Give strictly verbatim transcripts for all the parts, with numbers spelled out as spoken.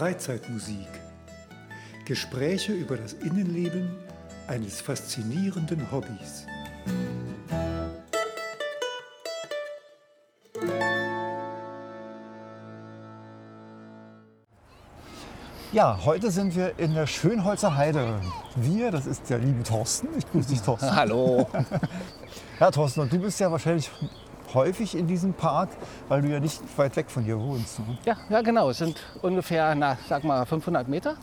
Freizeitmusik. Gespräche über das Innenleben eines faszinierenden Hobbys. Ja, heute sind wir in der Schönholzer Heide. Wir, das ist der liebe Thorsten. Ich grüße dich, Thorsten. Hallo. Ja, Thorsten, und du bist ja wahrscheinlich häufig in diesem Park, weil du ja nicht weit weg von hier wohnst. Ne? Ja, ja, genau. Es sind ungefähr, na, sag mal, fünfhundert Meter.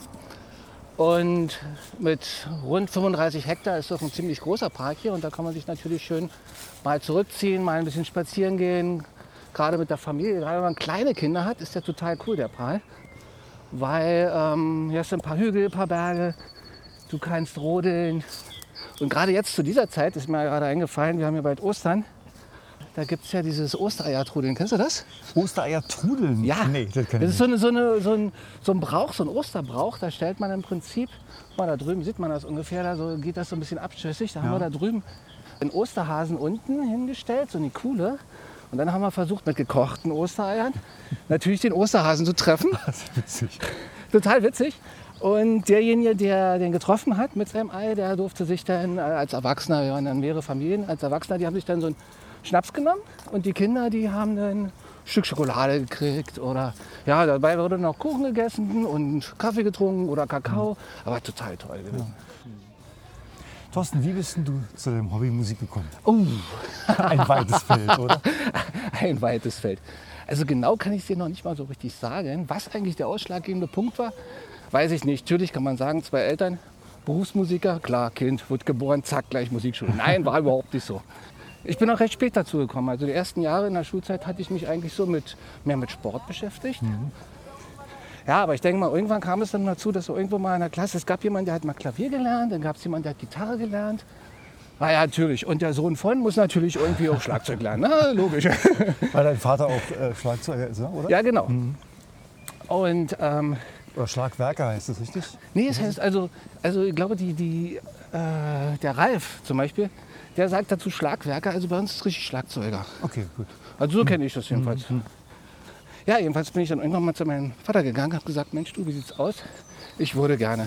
Und mit rund fünfunddreißig Hektar ist das ein ziemlich großer Park hier. Und da kann man sich natürlich schön mal zurückziehen, mal ein bisschen spazieren gehen. Gerade mit der Familie, gerade wenn man kleine Kinder hat, ist der total cool, der Park. Weil ähm, hier hast du ein paar Hügel, ein paar Berge, du kannst rodeln. Und gerade jetzt zu dieser Zeit ist mir gerade eingefallen, wir haben hier bald Ostern, da gibt es ja dieses Ostereiertrudeln. Kennst du das? Ostereiertrudeln? Ja, nee, das kenn das ich ist so, eine, so, eine, so, ein, so ein Brauch, so ein Osterbrauch. Da stellt man im Prinzip, mal da drüben sieht man das ungefähr, da so geht das so ein bisschen abschüssig. Da ja. haben wir da drüben einen Osterhasen unten hingestellt, so eine Kuhle. Und dann haben wir versucht, mit gekochten Ostereiern natürlich den Osterhasen zu treffen. Das ist witzig. Total witzig. Und derjenige, der den getroffen hat mit seinem Ei, der durfte sich dann als Erwachsener, wir waren dann mehrere Familien, als Erwachsener, die haben sich dann so einen Schnaps genommen. Und die Kinder, die haben dann ein Stück Schokolade gekriegt. Oder ja, dabei wurde noch Kuchen gegessen und Kaffee getrunken oder Kakao. Aber total toll gewesen. Ja. Thorsten, wie bist denn du zu dem Hobby Musik gekommen? Oh. Ein weites Feld, oder? Ein weites Feld. Also genau kann ich es dir noch nicht mal so richtig sagen. Was eigentlich der ausschlaggebende Punkt war, weiß ich nicht. Natürlich kann man sagen, zwei Eltern, Berufsmusiker, klar, Kind, wird geboren, zack, gleich Musikschule. Nein, war überhaupt nicht so. Ich bin auch recht spät dazu gekommen. Also die ersten Jahre in der Schulzeit hatte ich mich eigentlich so mit, mehr mit Sport beschäftigt. Mhm. Ja, aber ich denke mal, irgendwann kam es dann dazu, dass so irgendwo mal in der Klasse, es gab jemanden, der hat mal Klavier gelernt, dann gab es jemanden, der hat Gitarre gelernt. Na ja, natürlich. Und der Sohn von muss natürlich irgendwie auch Schlagzeug lernen. Na, logisch. Weil dein Vater auch äh, Schlagzeuger ist, oder? Ja, genau. Mhm. Und, ähm, oder Schlagwerker heißt das, richtig? Nee, es heißt also, also ich glaube, die, die, äh, der Ralf zum Beispiel, der sagt dazu Schlagwerker, also bei uns ist es richtig Schlagzeuger. Okay, gut. Also so kenne ich das jedenfalls. Mhm. Ja, jedenfalls bin ich dann irgendwann mal zu meinem Vater gegangen und habe gesagt, Mensch, du, wie sieht's aus? Ich würde gerne.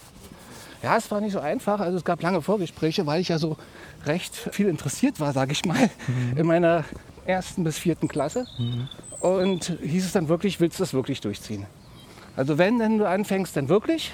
Ja, es war nicht so einfach. Also es gab lange Vorgespräche, weil ich ja so recht viel interessiert war, sage ich mal, mhm. in meiner ersten bis vierten Klasse. Mhm. Und hieß es dann wirklich, willst du das wirklich durchziehen? Also wenn denn du anfängst, dann wirklich.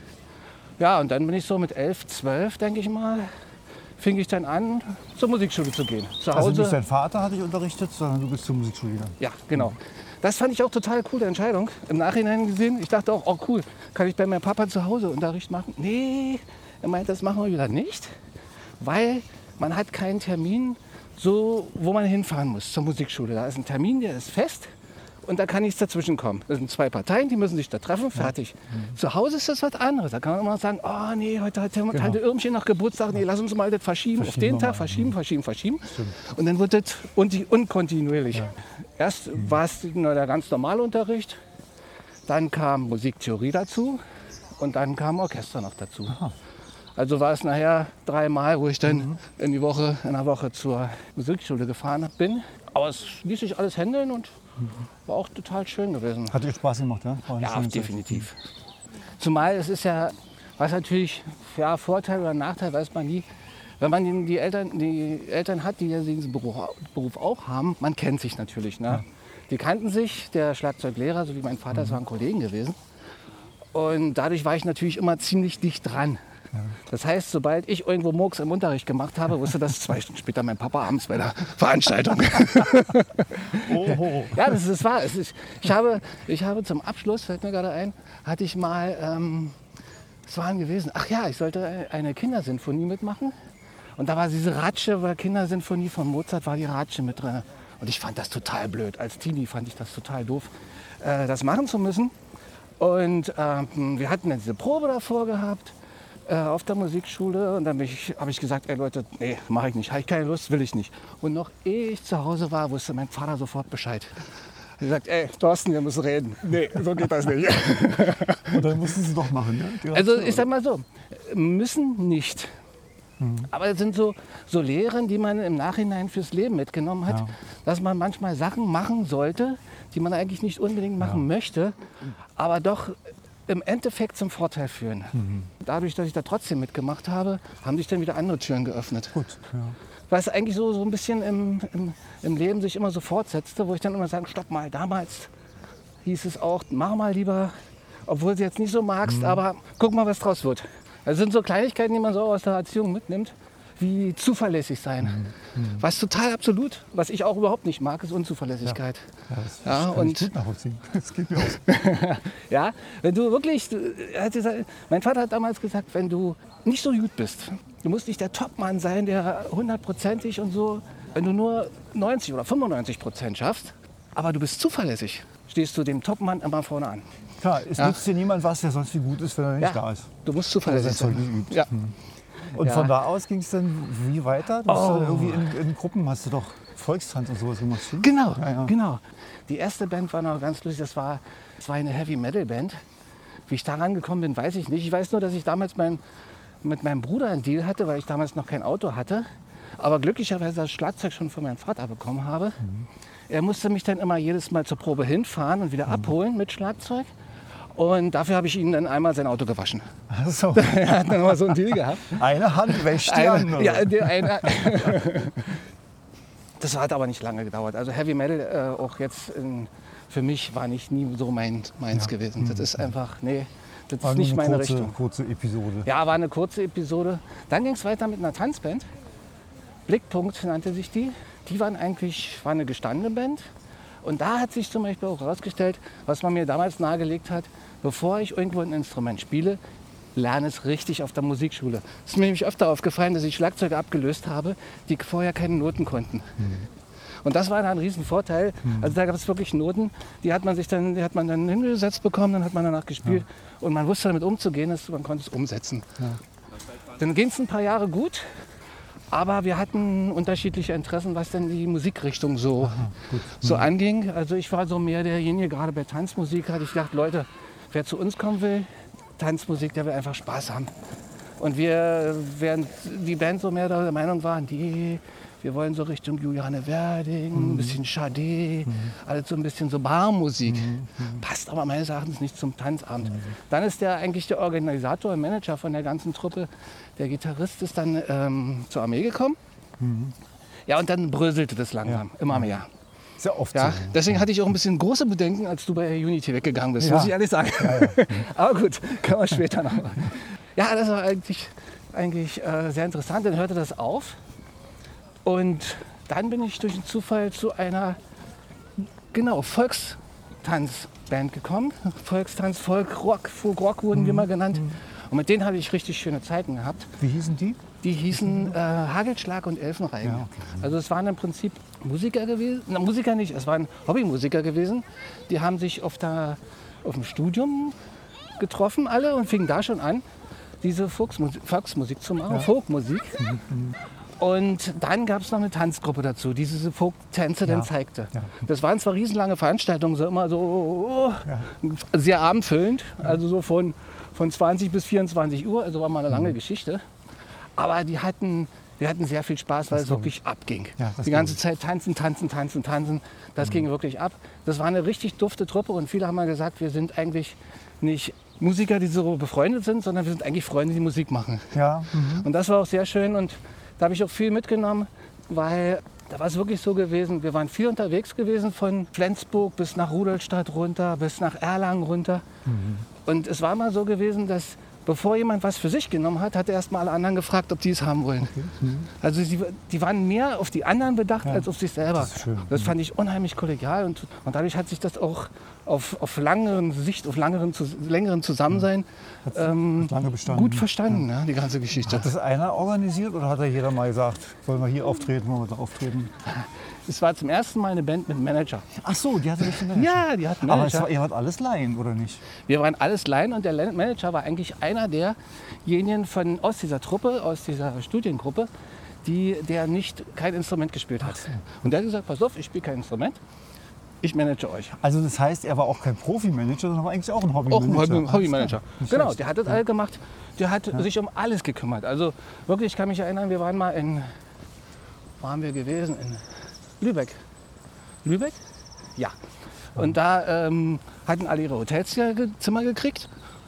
Ja, und dann bin ich so mit elf, zwölf, denke ich mal, fing ich dann an, zur Musikschule zu gehen. Zu Hause. Also nicht dein Vater hat dich unterrichtet, sondern du bist zur Musikschule gegangen? Ja, genau. Das fand ich auch total coole Entscheidung. Im Nachhinein gesehen, ich dachte auch, oh cool, kann ich bei meinem Papa zu Hause Unterricht machen? Nee, er meint, das machen wir wieder nicht, weil man hat keinen Termin, so, wo man hinfahren muss zur Musikschule. Da ist ein Termin, der ist fest und da kann nichts dazwischen kommen. Das sind zwei Parteien, die müssen sich da treffen, fertig. Ja. Mhm. Zu Hause ist das was anderes. Da kann man immer sagen, oh nee, heute hat Tante genau. Irmchen noch Geburtstag, nee, lass uns mal das verschieben, verschieben auf den Tag, verschieben, mhm. verschieben, verschieben. Stimmt. Und dann wird das unkontinuierlich. Ja. Erst mhm. war es nur der ganz normale Unterricht, dann kam Musiktheorie dazu und dann kam Orchester noch dazu. Aha. Also war es nachher dreimal, wo ich dann mhm. in, die Woche, in der Woche zur Musikschule gefahren bin. Aber es ließ sich alles handeln und mhm. war auch total schön gewesen. Hat dir Spaß gemacht, ja? Ja, definitiv. Zumal es ist ja, was natürlich, ja, Vorteil oder Nachteil, weiß man nie. Wenn man die Eltern, die Eltern hat, die ja diesen Beruf, Beruf auch haben, man kennt sich natürlich. Ne? Ja. Die kannten sich, der Schlagzeuglehrer, so wie mein Vater, das waren Kollegen gewesen. Und dadurch war ich natürlich immer ziemlich dicht dran. Ja. Das heißt, sobald ich irgendwo Murks im Unterricht gemacht habe, wusste das zwei Stunden später mein Papa abends bei der Veranstaltung. Oho. Ja, das ist wahr. Es ist, ich, habe, ich habe zum Abschluss, fällt mir gerade ein, hatte ich mal, ähm, was war denn gewesen? Ach ja, ich sollte eine Kindersinfonie mitmachen. Und da war diese Ratsche, bei Kindersinfonie von Mozart, war die Ratsche mit drin. Und ich fand das total blöd. Als Teenie fand ich das total doof, äh, das machen zu müssen. Und ähm, wir hatten dann diese Probe davor gehabt. Auf der Musikschule und dann habe ich, hab ich gesagt, ey Leute, nee, mache ich nicht, habe ich keine Lust, will ich nicht. Und noch ehe ich zu Hause war, wusste mein Vater sofort Bescheid. Er hat gesagt, ey Thorsten, wir müssen reden. Nee, so geht das nicht. Und dann mussten Sie doch machen, ja? Also ich sag mal so, müssen nicht. Mhm. Aber es sind so, so Lehren, die man im Nachhinein fürs Leben mitgenommen hat, ja. dass man manchmal Sachen machen sollte, die man eigentlich nicht unbedingt machen ja. möchte, aber doch im Endeffekt zum Vorteil führen. Mhm. Dadurch, dass ich da trotzdem mitgemacht habe, haben sich dann wieder andere Türen geöffnet. Gut, ja. Was eigentlich so, so ein bisschen im, im, im Leben sich immer so fortsetzte, wo ich dann immer sage, stopp mal, damals hieß es auch, mach mal lieber, obwohl du es jetzt nicht so magst, mhm. aber guck mal, was draus wird. Das sind so Kleinigkeiten, die man so aus der Erziehung mitnimmt, wie zuverlässig sein. Mhm. Was total absolut, was ich auch überhaupt nicht mag, ist Unzuverlässigkeit. Ja, ja, das ja, kann und ich gut nachvollziehen. Das geht mir aus. Ja, wenn du wirklich, er hat gesagt, mein Vater hat damals gesagt, wenn du nicht so gut bist, du musst nicht der Topmann sein, der hundertprozentig und so, wenn du nur neunzig oder fünfundneunzig Prozent schaffst, aber du bist zuverlässig, stehst du dem Topmann immer vorne an. Klar, es Ja. nützt dir niemand was, der sonst wie gut ist, wenn er nicht Ja, da ist. du musst zuverlässig Also, das sein. Zeug geübt. Ja. Und Ja. von da aus ging es dann wie weiter? Du hast Oh. dann irgendwie in, in Gruppen hast du doch Volkstanz und sowas gemacht. stimmt? Genau, Ja, ja. genau. Die erste Band war noch ganz lustig, das war, das war eine Heavy-Metal-Band. Wie ich da rangekommen bin, weiß ich nicht. Ich weiß nur, dass ich damals mein, mit meinem Bruder einen Deal hatte, weil ich damals noch kein Auto hatte. Aber glücklicherweise das Schlagzeug schon von meinem Vater bekommen habe. Mhm. Er musste mich dann immer jedes Mal zur Probe hinfahren und wieder mhm. abholen mit Schlagzeug. Und dafür habe ich ihm dann einmal sein Auto gewaschen. Ach so. Er hat dann mal so einen Deal gehabt. Eine Hand wäscht die Eine, andere. ja, die eine. Das hat aber nicht lange gedauert. Also Heavy Metal, äh, auch jetzt in, für mich war nicht nie so mein, meins Ja. gewesen. Das ist einfach, nee, das War ist nur nicht eine meine kurze, Richtung. kurze Episode. Ja, war eine kurze Episode. Dann ging es weiter mit einer Tanzband. Blickpunkt nannte sich die. Die waren eigentlich, war eine gestandene Band. Und da hat sich zum Beispiel auch herausgestellt, was man mir damals nahegelegt hat, bevor ich irgendwo ein Instrument spiele, lerne es richtig auf der Musikschule. Es ist mir nämlich öfter aufgefallen, dass ich Schlagzeuge abgelöst habe, die vorher keine Noten konnten. Mhm. Und das war dann ein Riesenvorteil. Mhm. Also da gab es wirklich Noten, die hat man sich dann, die hat man dann hingesetzt bekommen, dann hat man danach gespielt. Ja. Und man wusste damit umzugehen, dass man konnte es umsetzen. Ja. Dann ging es ein paar Jahre gut. Aber wir hatten unterschiedliche Interessen, was denn die Musikrichtung so, Aha, so anging. Also ich war so mehr derjenige, gerade bei Tanzmusik hatte ich gedacht, Leute, wer zu uns kommen will, Tanzmusik, der will einfach Spaß haben. Und wir, während die Band so mehr der Meinung waren, die, wir wollen so Richtung Juliane Werding, mhm. ein bisschen Sade, mhm. alles so ein bisschen so Barmusik. Mhm. Passt aber meines Erachtens nicht zum Tanzabend. Mhm. Dann ist der eigentlich der Organisator, Manager von der ganzen Truppe, der Gitarrist ist dann ähm, zur Armee gekommen. Mhm. Ja, und dann bröselte das langsam, ja. immer mehr. Sehr oft ja, so. deswegen hatte ich auch ein bisschen große Bedenken, als du bei Unity weggegangen bist, ja. muss ich ehrlich sagen. Ja, ja. Aber gut, können wir später noch. Ja, das war eigentlich, eigentlich äh, sehr interessant. Dann hörte das auf. Und dann bin ich durch den Zufall zu einer genau, Volkstanzband gekommen. Volkstanz, Folk-Rock, Folk-Rock wurden mhm. wir mal genannt. Und mit denen hatte ich richtig schöne Zeiten gehabt. Wie hießen die? Die hießen äh, Hagelschlag und Elfenreigen. Ja, okay. Also es waren im Prinzip Musiker gewesen, na, Musiker nicht, es waren Hobbymusiker gewesen. Die haben sich auf, der, auf dem Studium getroffen alle und fingen da schon an, diese Volksmusik, Volksmusik zu machen, ja. Folkmusik. Und dann gab es noch eine Tanzgruppe dazu, die diese Folk-Tänze ja. dann zeigte. Ja. Das waren zwar riesenlange Veranstaltungen, so immer so oh, ja. sehr abendfüllend, also so von, von zwanzig bis vierundzwanzig Uhr, also war mal eine lange mhm. Geschichte. Aber die hatten, die hatten sehr viel Spaß, weil das es wirklich ich. abging. Ja, die ganze Zeit tanzen, tanzen, tanzen, tanzen. Das mhm. ging wirklich ab. Das war eine richtig dufte Truppe und viele haben mal gesagt, wir sind eigentlich nicht Musiker, die so befreundet sind, sondern wir sind eigentlich Freunde, die Musik machen. Ja. Mhm. Und das war auch sehr schön und da habe ich auch viel mitgenommen, weil da war es wirklich so gewesen, wir waren viel unterwegs gewesen, von Flensburg bis nach Rudolstadt runter, bis nach Erlangen runter. Mhm. Und es war mal so gewesen, dass bevor jemand was für sich genommen hat, hat er erst mal alle anderen gefragt, ob die es haben wollen. Okay. Mhm. Also die, die waren mehr auf die anderen bedacht ja. als auf sich selber. Das ist schön. Das fand ich unheimlich kollegial und, und dadurch hat sich das auch auf, auf langeren Sicht, auf langeren, längeren Zusammensein ähm, lange bestanden. gut verstanden, ja. Ja, die ganze Geschichte. Hat das einer organisiert oder hat da jeder mal gesagt, wollen wir hier auftreten, wollen wir da auftreten? Es war zum ersten Mal eine Band mit Manager. Ach so, die hatte nicht einen Manager? Ja, die hatten Manager. Aber es war, ihr wart alles Laien, oder nicht? Wir waren alles Laien und der Manager war eigentlich einer derjenigen von, aus dieser Truppe, aus dieser Studiengruppe, die, der nicht kein Instrument gespielt hat. So. Und der hat gesagt, pass auf, ich spiele kein Instrument, ich manage euch. Also das heißt, er war auch kein Profi-Manager, sondern war eigentlich auch ein Hobbymanager. Auch ein Hobbymanager. Genau, der hat das ja. alle gemacht. Der hat ja. sich um alles gekümmert. Also wirklich, ich kann mich erinnern, wir waren mal in, wo waren wir gewesen? In Lübeck. Lübeck? Ja. Und da ähm, hatten alle ihre Hotelzimmer gekriegt.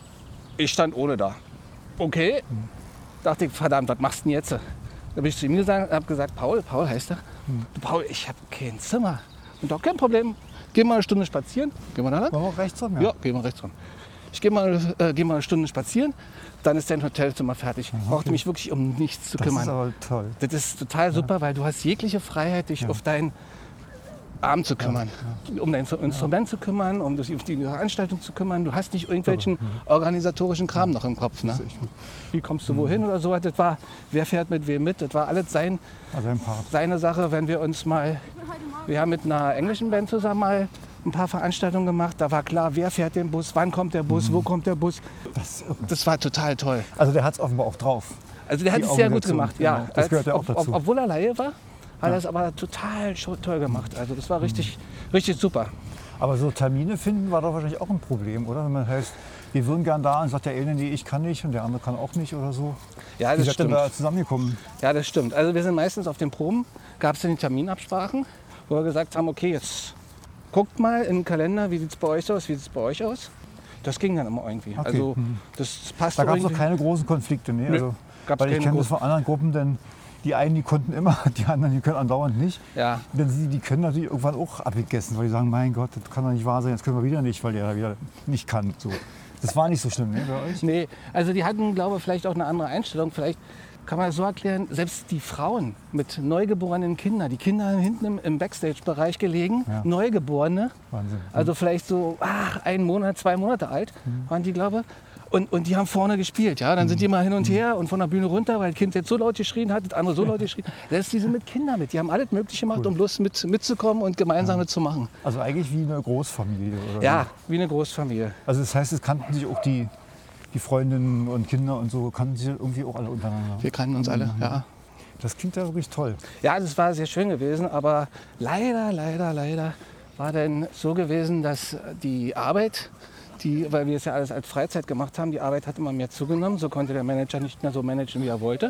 Ich stand ohne da. Okay. Dachte ich, verdammt, was machst du denn jetzt? Da bin ich zu ihm gesagt, habe gesagt, Paul, Paul heißt er. Du, Paul, ich habe kein Zimmer. Und doch kein Problem. Geh mal eine Stunde spazieren. Gehen wir da lang? Wollen wir rechts rum? Ja, gehen wir rechts rum. Ich gehe mal, äh, geh mal eine Stunde spazieren, dann ist dein Hotelzimmer fertig. Ich brauchte mich wirklich um nichts zu Das kümmern. ist aber toll. Das ist total super, weil du hast jegliche Freiheit, dich auf deinen Arm zu kümmern, um dein Instrument zu kümmern, um dich auf die Veranstaltung zu kümmern. Du hast nicht irgendwelchen organisatorischen Kram noch im Kopf. Ne? Wie kommst du wohin oder so? Das war, wer fährt mit wem mit? Das war alles sein, Also ein Part. seine Sache, wenn wir uns mal, wir haben mit einer englischen Band zusammen mal ein paar Veranstaltungen gemacht. Da war klar, wer fährt den Bus, wann kommt der Bus, wo kommt der Bus. Das ist irre. Das war total toll. Also der hat es offenbar auch drauf. Also der hat Die es sehr gut Organisation, gemacht. genau. Ja, Das gehört ja auch ob, dazu. ob, obwohl er Laie war, hat er es aber total scho- toll gemacht. Also das war richtig, richtig super. Aber so Termine finden war doch wahrscheinlich auch ein Problem, oder? Wenn man heißt, wir würden gern da und sagt der eine, nee, ich kann nicht und der andere kann auch nicht oder so. Ja, Wie das seid ihr stimmt. da zusammengekommen? Ja, das stimmt. Also wir sind meistens auf den Proben, gab es dann die Terminabsprachen, wo wir gesagt haben, okay, jetzt guckt mal in den Kalender, wie sieht es bei euch aus, wie sieht es bei euch aus. Das ging dann immer irgendwie. Okay. Also das passt Da gab es irgendwie. doch keine großen Konflikte, ne? Nö, Also, gab's weil ich keine kenne das großen- von anderen Gruppen, denn die einen, die konnten immer, die anderen, die können andauernd nicht. Ja, Denn sie, die können natürlich irgendwann auch abgegessen, weil die sagen, mein Gott, das kann doch nicht wahr sein, jetzt können wir wieder nicht, weil der wieder nicht kann. So. Das war nicht so schlimm, ne, bei euch? nee, also die hatten, glaube ich, vielleicht auch eine andere Einstellung. Vielleicht kann man das so erklären, selbst die Frauen mit neugeborenen Kindern, die Kinder hinten im, im Backstage-Bereich gelegen, Ja. Neugeborene, Wahnsinn. also vielleicht so ach, einen Monat, zwei Monate alt waren die, glaube ich. Und, und die haben vorne gespielt, ja. Dann sind die mal hin und her und von der Bühne runter, weil das Kind jetzt so laut geschrien hat, das andere so laut geschrien. Das die sind mit Kindern mit. Die haben alles Mögliche gemacht, um bloß mit, mitzukommen und gemeinsam mitzumachen. Also eigentlich wie eine Großfamilie, oder? Ja, wie eine Großfamilie. Also das heißt, es kannten sich auch die, die Freundinnen und Kinder und so, kannten sich irgendwie auch alle untereinander. Wir kannten uns alle, ja. Das klingt ja wirklich toll. Ja, das war sehr schön gewesen, aber leider, leider, leider war dann so gewesen, dass die Arbeit, die, weil wir es ja alles als Freizeit gemacht haben, die Arbeit hat immer mehr zugenommen. So konnte der Manager nicht mehr so managen, wie er wollte.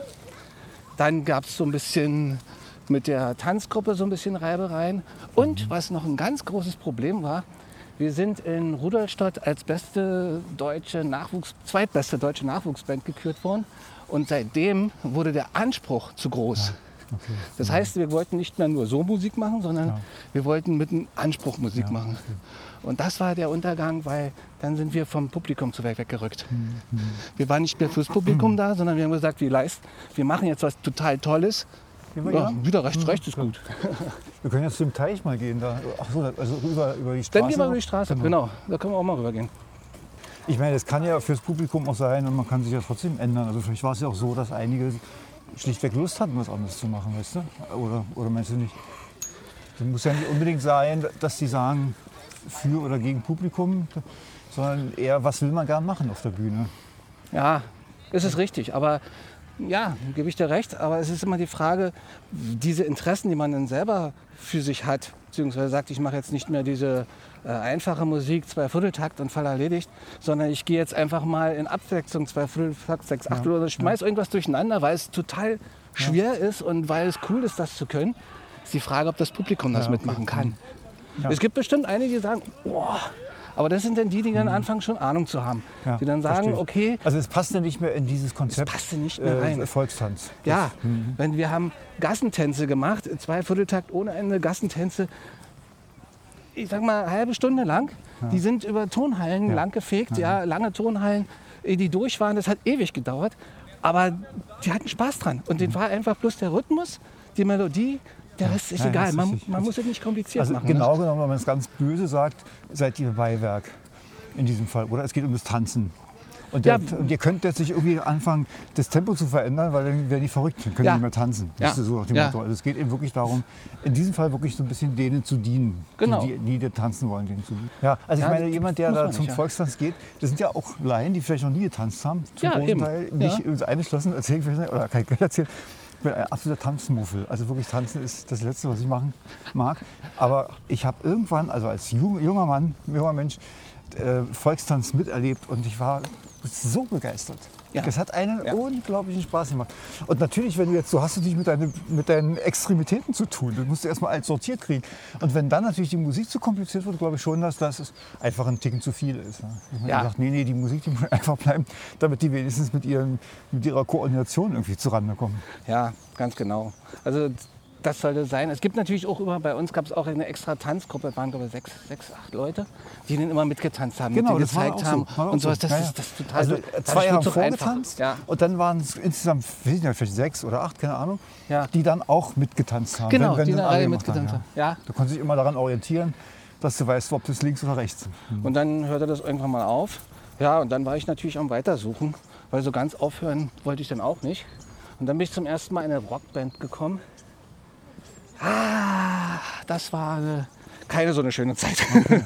Dann gab es so ein bisschen mit der Tanzgruppe so ein bisschen Reibereien. Und was noch ein ganz großes Problem war, wir sind in Rudolstadt als beste deutsche Nachwuchs, zweitbeste deutsche Nachwuchsband gekürt worden. Und seitdem wurde der Anspruch zu groß. Okay. Das heißt, wir wollten nicht mehr nur so Musik machen, sondern Ja. wir wollten mit einem Anspruch Musik Ja, machen. Und das war der Untergang, weil dann sind wir vom Publikum zu weit weggerückt. Mhm. Wir waren nicht mehr fürs Publikum da, sondern wir haben gesagt, wir leisten, wir machen jetzt was total Tolles. Gehen wir Ja, hier? wieder rechts, rechts ist gut. Wir können jetzt zum Teich mal gehen. Da. Ach so, also über, über die Straße. Dann gehen wir über die Straße, genau. Da können wir auch mal rübergehen. Ich meine, das kann ja fürs Publikum auch sein und man kann sich ja trotzdem ändern. Also vielleicht war es ja auch so, dass einige schlichtweg Lust hatten, was anderes zu machen, weißt du? Oder, oder meinst du nicht? Es muss ja nicht unbedingt sein, dass die sagen, für oder gegen Publikum, sondern eher, was will man gern machen auf der Bühne? Ja, das ist richtig. Aber ja, gebe ich dir recht. Aber es ist immer die Frage, diese Interessen, die man dann selber für sich hat, beziehungsweise sagt, ich mache jetzt nicht mehr diese äh, einfache Musik, zwei Vierteltakt und Fall erledigt, sondern ich gehe jetzt einfach mal in Abwechslung, zwei Vierteltakt, sechs Achtel oder schmeiß irgendwas durcheinander, weil es total schwer ist und weil es cool ist, das zu können. Ist die Frage, ob das Publikum das Ja, okay. mitmachen kann. Ja. Es gibt bestimmt einige, die sagen, boah, aber das sind dann die, die dann anfangen schon Ahnung zu haben. Ja, die dann sagen, verstehe ich. okay, Also es passt ja nicht mehr in dieses Konzept. passte nicht mehr rein. Äh, Volkstanz. ja, wenn wir haben Gassentänze gemacht, zwei Vierteltakt ohne Ende, Gassentänze, ich sag mal, eine halbe Stunde lang. Die sind über Tonhallen Ja. lang gefegt, ja. lange Tonhallen, ehe die durch waren. Das hat ewig gedauert, aber die hatten Spaß dran. Und denen war einfach bloß der Rhythmus, die Melodie, der Rest ist Ja, egal. das ist Man, richtig. man muss es nicht kompliziert Also machen. genau Ne? genommen, wenn man es ganz böse sagt, seid ihr Beiwerk in diesem Fall. Oder es geht um das Tanzen. Und, Ja. der, und ihr könnt jetzt nicht irgendwie anfangen, das Tempo zu verändern, weil dann werden die verrückt, dann können Ja. die nicht mehr tanzen. Ja. Das ist so nach dem Ja. Motto. Also es geht eben wirklich darum, in diesem Fall wirklich so ein bisschen denen zu dienen, Genau. die, die, die tanzen wollen, denen zu dienen. Ja, also Ja, ich meine, das jemand, der muss da man zum nicht, ja. Volkstanz geht, das sind ja auch Laien, die vielleicht noch nie getanzt haben, zum Ja, großen eben. Teil. Nicht Ja. uns eingeschlossen, erzählen vielleicht nicht, oder kann ich gleich erzählen. Ich bin ein absoluter Tanzmuffel. Also wirklich tanzen ist das Letzte, was ich machen mag. Aber ich habe irgendwann, also als jung, junger Mann, junger Mensch, äh, Volkstanz miterlebt und ich war so begeistert. Ja. Das hat einen Ja. unglaublichen Spaß gemacht. Und natürlich, wenn du jetzt so hast du dich mit, deine, mit deinen Extremitäten zu tun. Du musst erstmal alles sortiert kriegen. Und wenn dann natürlich die Musik zu kompliziert wird, glaube ich schon, dass das einfach ein Ticken zu viel ist. Ja. Dass man Ja. sagt, nee, nee, die Musik, die muss einfach bleiben, damit die wenigstens mit, ihren, mit ihrer Koordination irgendwie zurande kommen. Ja, ganz genau. Also das sollte sein. Es gibt natürlich auch immer, bei uns gab es auch eine extra Tanzgruppe, waren glaube ich sechs, sechs, acht Leute, die dann immer mitgetanzt haben, Genau, mit denen das war gezeigt auch haben so, war auch und sowas. so. Das Ja, ist ja. das ist total Also dadurch zwei wird's haben auch einfach. vorgetanzt Ja. und dann waren es insgesamt, weiß ich nicht, vielleicht sechs oder acht, keine Ahnung, Ja. die dann auch mitgetanzt haben. Genau, wenn, wenn die in dann der alle Reihe gemacht mitgetanzt haben. Ja. Du konntest dich immer daran orientieren, dass du weißt, ob das links oder rechts ist. Und dann hörte das irgendwann mal auf. Ja, und dann war ich natürlich am Weitersuchen, weil so ganz aufhören wollte ich dann auch nicht. Und dann bin ich zum ersten Mal in eine Rockband gekommen. Ah, das war eine, keine so eine schöne Zeit.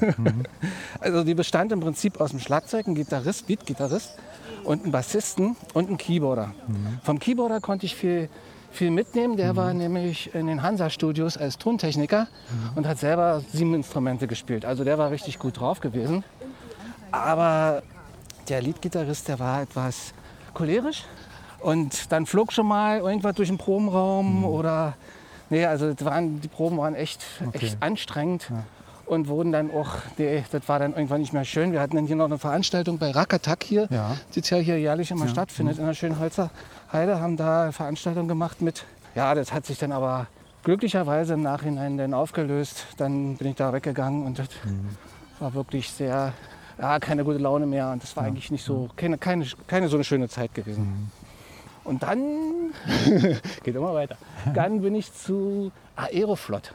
Also die bestand im Prinzip aus einem Schlagzeug, einem Gitarrist, Beat-Gitarrist und einem Bassisten und einem Keyboarder. Vom Keyboarder konnte ich viel, viel mitnehmen. Der war nämlich in den Hansa-Studios als Tontechniker und hat selber sieben Instrumente gespielt. Also der war richtig gut drauf gewesen. Aber der Leadgitarrist, der war etwas cholerisch. Und dann flog schon mal irgendwas durch den Probenraum oder... Nee, also das waren, die Proben waren echt, Okay. echt anstrengend und wurden dann auch, nee, das war dann irgendwann nicht mehr schön. Wir hatten dann hier noch eine Veranstaltung bei Rakatak hier, Ja. die jetzt ja hier jährlich immer stattfindet in der Schönholzer Heide, haben da eine Veranstaltung gemacht mit, ja, das hat sich dann aber glücklicherweise im Nachhinein dann aufgelöst. Dann bin ich da weggegangen und das war wirklich sehr, ja, keine gute Laune mehr und das war eigentlich nicht so, keine, keine, keine so eine schöne Zeit gewesen. Und dann, geht immer weiter, dann bin ich zu Aeroflot.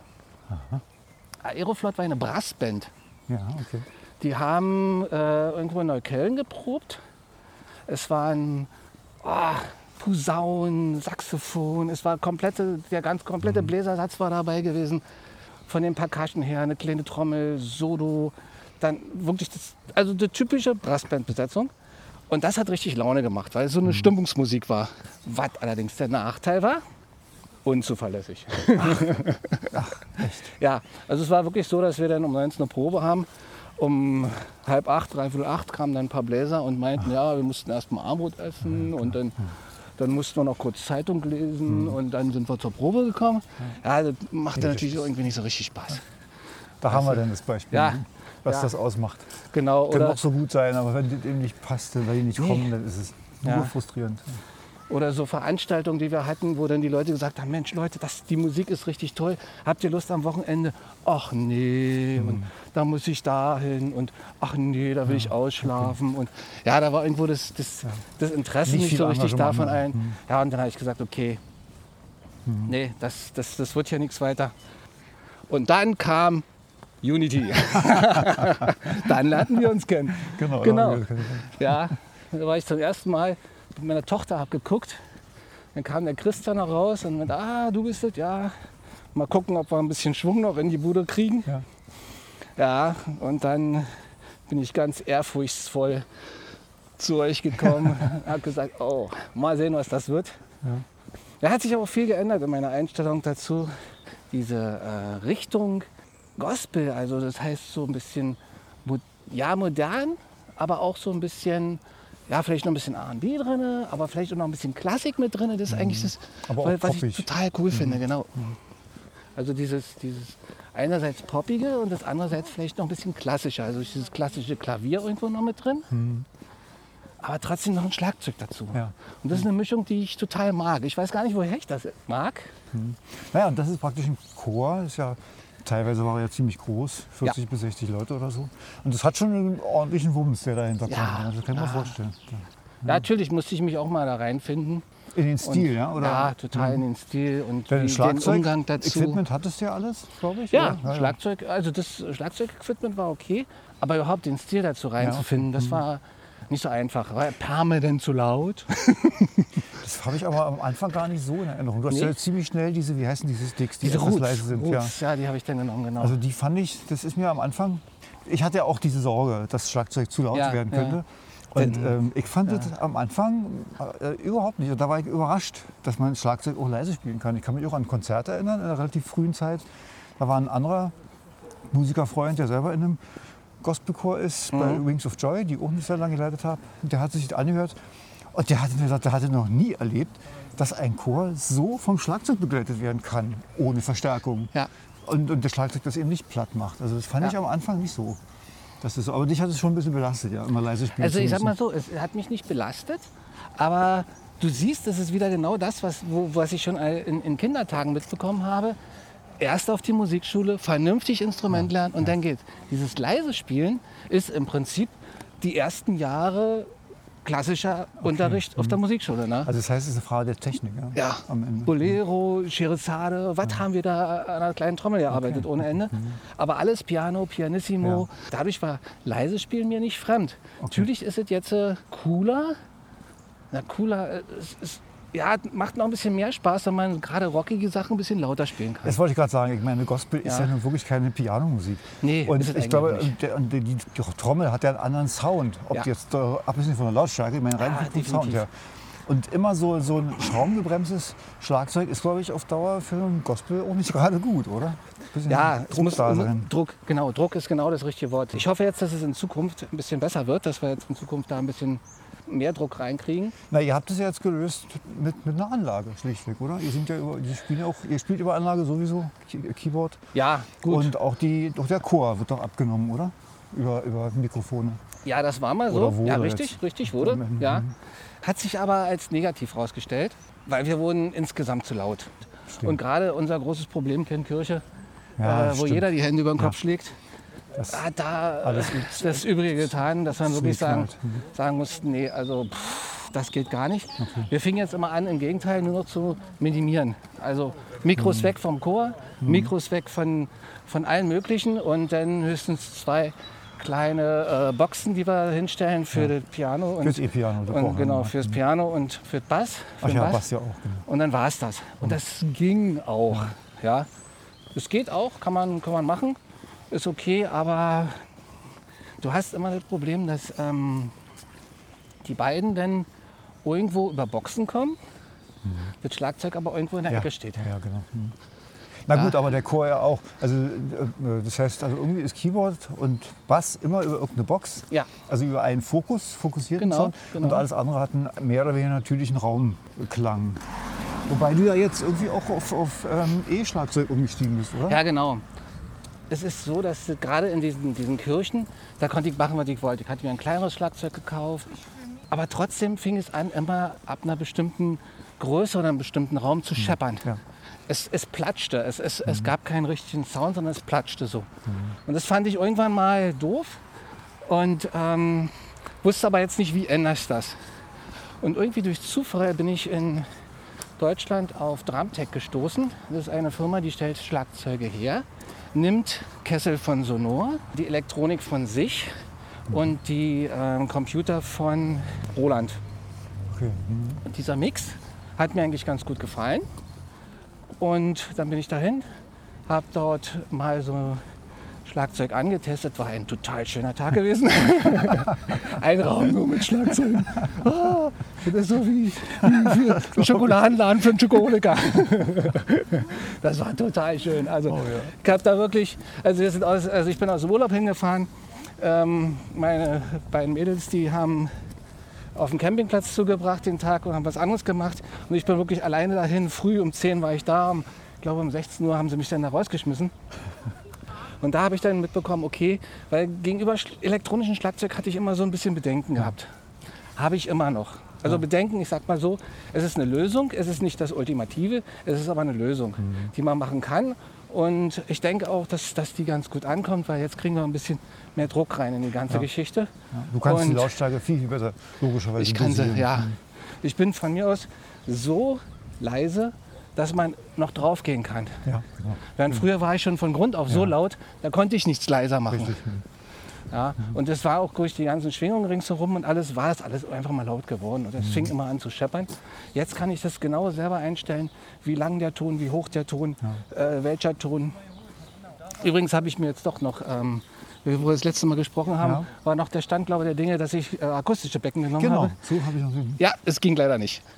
Aeroflot war eine Brassband. Ja, okay. Die haben äh, irgendwo in Neukölln geprobt. Es waren oh, Posaunen, Saxophon, es war komplette, der ganz komplette Bläsersatz war dabei gewesen. Von den Percussion her, eine kleine Trommel, Solo, dann wirklich das, also die typische Brassband-Besetzung. Und das hat richtig Laune gemacht, weil es so eine Stimmungsmusik war. Was allerdings der Nachteil war, unzuverlässig. Ach, echt? Ja, also es war wirklich so, dass wir dann um neunzehn Uhr Probe haben. Um halb acht, dreiviertel acht kamen dann ein paar Bläser und meinten, ja, wir mussten erst mal Armbrot essen und dann, dann mussten wir noch kurz Zeitung lesen und dann sind wir zur Probe gekommen. Ja, das machte natürlich irgendwie nicht so richtig Spaß. Da haben wir dann das Beispiel, Ja. ne? was Ja. das ausmacht. Genau, Kann oder, auch so gut sein, aber wenn das eben nicht passt, weil die nicht kommen, dann ist es nur Ja. frustrierend. oder so Veranstaltungen, die wir hatten, wo dann die Leute gesagt haben, Mensch Leute, das, die Musik ist richtig toll. Habt ihr Lust am Wochenende? Ach nee, und da muss ich dahin und ach nee, da will ich ausschlafen. Und ja, da war irgendwo das, das, das Interesse Nicht nicht, viel so richtig da von Engagement, allen. Ja, und dann habe ich gesagt, okay, nee, das, das, das wird ja nichts weiter. Und dann kam Unity. Dann lernten wir uns kennen. Genau. Genau. Ja, Ja, da war ich zum ersten Mal mit meiner Tochter, habe geguckt. Dann kam der Christian noch raus und meinte, ah, du bist es, ja. Mal gucken, ob wir ein bisschen Schwung noch in die Bude kriegen. Ja. Ja, und dann bin ich ganz ehrfurchtsvoll zu euch gekommen und habe gesagt, oh, mal sehen, was das wird. Ja. Da hat sich aber viel geändert in meiner Einstellung dazu. Diese äh, Richtung Gospel, also das heißt so ein bisschen, mo- ja, modern, aber auch so ein bisschen, ja, vielleicht noch ein bisschen R und B drin, aber vielleicht auch noch ein bisschen Klassik mit drin. Das ist eigentlich das, Aber auch was ich poppig. total cool finde, genau. Also dieses, dieses einerseits poppige und das andererseits vielleicht noch ein bisschen klassischer. Also dieses klassische Klavier irgendwo noch mit drin, aber trotzdem noch ein Schlagzeug dazu. Ja. Und das ist eine Mischung, die ich total mag. Ich weiß gar nicht, woher ich das mag. Naja, und das ist praktisch ein Chor. Ist ja, teilweise war er ja ziemlich groß, vierzig Ja. bis sechzig Leute oder so. Und das hat schon einen ordentlichen Wumms, der dahinter Ja, kommt. Also, das kann ich mir ja. vorstellen. Ja. Ja, natürlich musste ich mich auch mal da reinfinden. In den Stil, Und, ja? Oder? Ja, total in den Stil und Denn wie, den Schlagzeug, Umgang dazu. Equipment hattest du ja alles, glaube ich? Ja, oder? Schlagzeug, also das Schlagzeug-Equipment war okay, aber überhaupt den Stil dazu reinzufinden, okay. das war nicht so einfach. War Perme denn zu laut? Das habe ich aber am Anfang gar nicht so in Erinnerung. Du hast Nee. ja ziemlich schnell diese, wie heißen diese Sticks, die Diese etwas Roots, leise sind. Ja. Roots, ja, die habe ich dann genommen, genau. Also die fand ich, das ist mir am Anfang, ich hatte ja auch diese Sorge, dass das Schlagzeug zu laut Ja, werden ja. könnte. Und ähm, ich fand das am Anfang äh, überhaupt nicht. Und da war ich überrascht, dass man Schlagzeug auch leise spielen kann. Ich kann mich auch an ein Konzert erinnern, in einer relativ frühen Zeit. Da war ein anderer Musikerfreund, der selber in einem Gospelchor ist, bei Wings of Joy, die ich auch nicht sehr lange geleitet habe. Der hat sich das angehört. Und der hatte mir gesagt, der hatte noch nie erlebt, dass ein Chor so vom Schlagzeug begleitet werden kann, ohne Verstärkung. Ja. Und, und das Schlagzeug das eben nicht platt macht. Also das fand Ja. ich am Anfang nicht so. Das ist so. Aber dich hat es schon ein bisschen belastet, ja, immer leise spielen Also zu ich sag müssen. mal so, es hat mich nicht belastet, aber du siehst, das ist wieder genau das, was, wo, was ich schon in, in Kindertagen mitbekommen habe. Erst auf die Musikschule, vernünftig Instrument lernen und dann geht's. Dieses leise Spielen ist im Prinzip die ersten Jahre klassischer Unterricht auf der Musikschule. Ne? Also das heißt, es ist eine Frage der Technik. Ja, Ja, am Ende. Bolero, Scheherazade, was haben wir da an einer kleinen Trommel gearbeitet ohne Ende. Aber alles Piano, Pianissimo. Dadurch war leise Spielen mir nicht fremd. Natürlich ist es jetzt äh, cooler. Na cooler, äh, es ist, ja, macht noch ein bisschen mehr Spaß, wenn man gerade rockige Sachen ein bisschen lauter spielen kann. Das wollte ich gerade sagen. Ich meine, Gospel ist Ja. ja nun wirklich keine Pianomusik. Nee, und ist es ich eigentlich glaube, nicht. und der, und die, die Trommel hat ja einen anderen Sound. Ob Ja. jetzt äh, abgesehen von der Lautstärke, ich meine, rein Ja, vom Sound definitiv. her. Und immer so, so ein schraubengebremstes Schlagzeug ist, glaube ich, auf Dauer für einen Gospel auch nicht gerade gut, oder? Bisschen Ja, es Druck muss da um, sein. Druck, genau, Druck ist genau das richtige Wort. Ich hoffe jetzt, dass es in Zukunft ein bisschen besser wird, dass wir jetzt in Zukunft da ein bisschen mehr Druck reinkriegen. Na, ihr habt es ja jetzt gelöst mit, mit einer Anlage schlichtweg, oder? Ihr, sind ja über, ihr, spielt ja auch, ihr spielt über Anlage sowieso, Key- Keyboard. Ja, gut. Und auch, die, auch der Chor wird doch abgenommen, oder? Über, über Mikrofone. Ja, das war mal so. Oder wurde Ja, richtig, jetzt. richtig wurde. Mhm. Ja. Hat sich aber als negativ herausgestellt, weil wir wurden insgesamt zu laut. Stimmt. Und gerade unser großes Problem, Kirche, Ja, äh, wo stimmt. jeder die Hände über den Kopf schlägt, Das- hat da alles äh, das Übrige getan, dass man wirklich sagen, geknallt. sagen mussten, nee, also pff, das geht gar nicht. Wir fingen jetzt immer an, im Gegenteil nur noch zu minimieren. Also Mikros Mhm. weg vom Chor, Mikros weg von, von allen möglichen und dann höchstens zwei kleine äh, Boxen, die wir hinstellen für das Piano und, Fürs E-Piano. da und brauchen genau wir. fürs Piano und für den Bass. Für Ach den ja, Bass. Bass ja auch. Genau. Und dann war es das. Und das ging auch. Ja. Es geht auch, kann man, kann man machen, ist okay, aber du hast immer das Problem, dass ähm, die beiden dann irgendwo über Boxen kommen, das Schlagzeug aber irgendwo in der Ja, Ecke steht. ja, genau. Hm. Na gut, aber der Chor ja auch. Also, äh, das heißt, also irgendwie ist Keyboard und Bass immer über irgendeine Box. Ja. Also über einen Fokus, fokussierten Genau, Sound. genau. Und alles andere hat einen mehr oder weniger natürlichen Raumklang. Wobei du ja jetzt irgendwie auch auf, auf ähm, E-Schlagzeug umgestiegen bist, oder? Ja, genau. Es ist so, dass gerade in diesen, diesen Kirchen, da konnte ich machen, was ich wollte. Ich hatte mir ein kleineres Schlagzeug gekauft. Aber trotzdem fing es an, immer ab einer bestimmten Größe oder einem bestimmten Raum zu scheppern. Ja. Es, es platschte, es, es, es gab keinen richtigen Sound, sondern es platschte so. Und das fand ich irgendwann mal doof und ähm, wusste aber jetzt nicht, wie ändere ich das. Und irgendwie durch Zufall bin ich in Deutschland auf Drumtech gestoßen. Das ist eine Firma, die stellt Schlagzeuge her, nimmt Kessel von Sonor, die Elektronik von sich und die ähm, Computer von Roland. Okay. Hm. Und dieser Mix hat mir eigentlich ganz gut gefallen. Und dann bin ich dahin, habe dort mal so Schlagzeug angetestet. War ein total schöner Tag gewesen. Ein Raum nur mit Schlagzeug. Ah, das ist so wie, wie für ein Schokoladenladen für einen Schokolika. Das war total schön. Also ich habe da wirklich, also, wir sind aus, also ich bin aus dem Urlaub hingefahren. Ähm, meine beiden Mädels, die haben auf dem Campingplatz zugebracht den Tag und haben was anderes gemacht. Und ich bin wirklich alleine dahin. Früh um zehn war ich da. Um, ich glaube um sechzehn Uhr haben sie mich dann da rausgeschmissen. Und da habe ich dann mitbekommen, okay, weil gegenüber sch- elektronischen Schlagzeug hatte ich immer so ein bisschen Bedenken gehabt. Habe ich immer noch. Also Bedenken, ich sag mal so, es ist eine Lösung, es ist nicht das Ultimative, es ist aber eine Lösung, die man machen kann. Und ich denke auch, dass, dass die ganz gut ankommt, weil jetzt kriegen wir ein bisschen mehr Druck rein in die ganze Geschichte. Du kannst die Und Lautstärke viel, viel besser, logischerweise. ich kann sie, dosieren. ja. Ich bin von mir aus so leise, dass man noch draufgehen kann. Ja, genau. Während früher war ich schon von Grund auf so laut, da konnte ich nichts leiser machen. Richtig. Ja, und das war auch durch die ganzen Schwingungen ringsherum und alles, war das alles einfach mal laut geworden. Und es fing immer an zu scheppern. Jetzt kann ich das genau selber einstellen, wie lang der Ton, wie hoch der Ton, äh, welcher Ton. Übrigens habe ich mir jetzt doch noch, ähm, wo wir das letzte Mal gesprochen haben, Ja. war noch der Stand, glaube ich, der Dinge, dass ich äh, akustische Becken genommen Genau, habe. so habe ich noch. Ja, es ging leider nicht.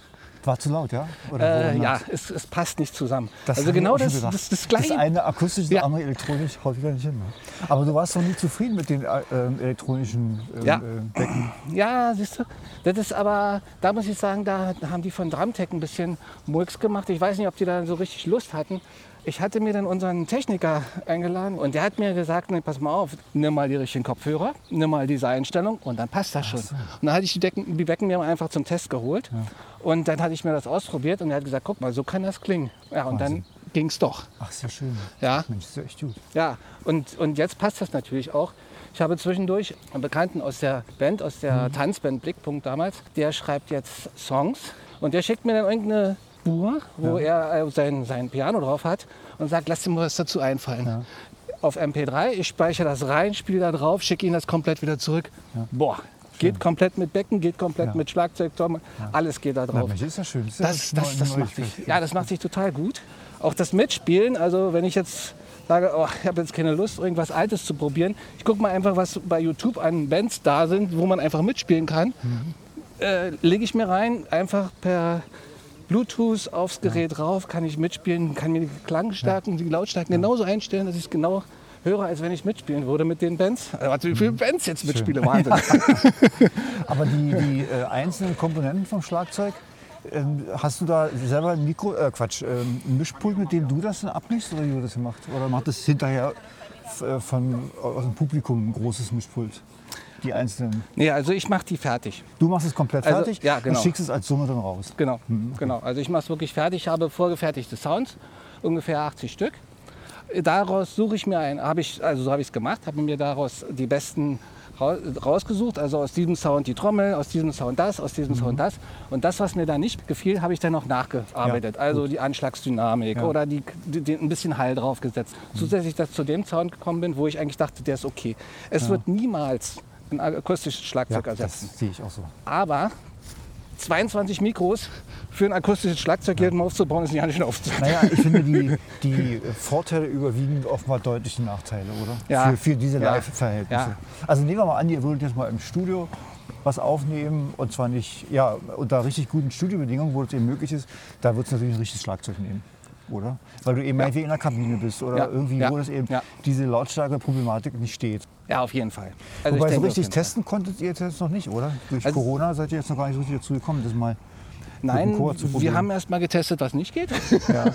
War zu laut, ja? Oder Äh, woran ja, lag's? es, es passt nicht zusammen. Das also hab ich genau auch schon das, gedacht. das, das Gleiche. Das eine akustisch, das Ja. andere elektronisch, haut wieder nicht hin. Ne? Aber du warst doch nie zufrieden mit den äh, ähm, elektronischen ähm, Ja. äh, Becken. Ja, siehst du, das ist aber, da muss ich sagen, da haben die von Drumtech ein bisschen Murks gemacht. Ich weiß nicht, ob die da so richtig Lust hatten. Ich hatte mir dann unseren Techniker eingeladen und der hat mir gesagt, nee, pass mal auf, nimm mal die richtigen Kopfhörer, nimm mal diese Einstellung und dann passt das schon. so. Und dann hatte ich die, Decken, die Becken mir einfach zum Test geholt und dann hatte ich mir das ausprobiert und er hat gesagt, guck mal, so kann das klingen. Ja, und Wahnsinn. dann ging es doch. Ach, ist ja schön. Ja. Mensch, das ist ja echt gut. Ja, und, und jetzt passt das natürlich auch. Ich habe zwischendurch einen Bekannten aus der Band, aus der Tanzband Blickpunkt damals, der schreibt jetzt Songs und der schickt mir dann irgendeine Spur, wo er äh, sein, sein Piano drauf hat und sagt, lass dir mal was dazu einfallen. Ja. Auf M P drei, ich speichere das rein, spiele da drauf, schicke ihn das komplett wieder zurück. Boah, geht komplett mit Becken, geht komplett Ja. mit Schlagzeug, Trommel, alles geht da Na, drauf. Mensch, ist ja schön. ist ja Das, echt das, neu- das, neu- macht sich, ja, das macht sich total gut. Auch das Mitspielen, also wenn ich jetzt sage, oh, ich habe jetzt keine Lust, irgendwas Altes zu probieren, ich gucke mal einfach, was bei YouTube an Bands da sind, wo man einfach mitspielen kann. Mhm. Äh, lege ich mir rein, einfach per Bluetooth aufs Gerät rauf, kann ich mitspielen, kann mir die Klangstärken, die Lautstärken genauso einstellen, dass ich es genau höre, als wenn ich mitspielen würde mit den Bands. Also, wie viele Bands jetzt mitspiele, Wahnsinn. Aber die, die äh, einzelnen Komponenten vom Schlagzeug, ähm, hast du da selber ein Mikro, äh, Quatsch, ähm, ein Mischpult, mit dem du das dann abmischst oder wie du das gemacht? Oder macht das hinterher f- äh, von, aus dem Publikum ein großes Mischpult? Die einzelnen. Nee, also ich mache die fertig. Du machst es komplett Also, fertig ja, genau. und schickst es als Summe dann raus. Genau, Mhm, genau. Also ich mache es wirklich fertig. Ich habe vorgefertigte Sounds, ungefähr achtzig Stück. Daraus suche ich mir ein, habe ich, also so habe ich es gemacht, habe mir daraus die besten ra- rausgesucht. Also aus diesem Sound die Trommel, aus diesem Sound das, aus diesem Mhm. Sound das. Und das, was mir da nicht gefiel, habe ich dann noch nachgearbeitet. Ja, also die Anschlagsdynamik Ja. oder die, die, die, ein bisschen Hall draufgesetzt. Mhm. Zusätzlich, dass ich zu dem Sound gekommen bin, wo ich eigentlich dachte, der ist okay. Es wird niemals ein akustisches Schlagzeug Ja, ersetzen. das sehe ich auch so. Aber zweiundzwanzig Mikros für ein akustisches Schlagzeug jeden Mal aufzubauen, ist nicht an den aufzubauen. Naja, ich finde, die, die Vorteile überwiegen offenbar deutlich die Nachteile, oder? Ja. Für, für diese Ja. Live-Verhältnisse. Ja. Also nehmen wir mal an, ihr würdet jetzt mal im Studio was aufnehmen und zwar nicht, ja, unter richtig guten Studiobedingungen, wo es eben möglich ist, da würdest du natürlich ein richtiges Schlagzeug nehmen, oder? Weil du eben meinetwegen in der Kabine bist oder Ja. irgendwie, Ja. wo das eben Ja. diese Lautstärke-Problematik nicht steht. Ja, auf jeden Fall. Also Wobei ich so denke richtig auf jeden Fall. testen konntet ihr jetzt noch nicht, oder? Durch Also- Corona seid ihr jetzt noch gar nicht so richtig dazu gekommen, das mal Nein, mit dem Chor zu wir probieren. haben erst mal getestet, was nicht geht. Ja.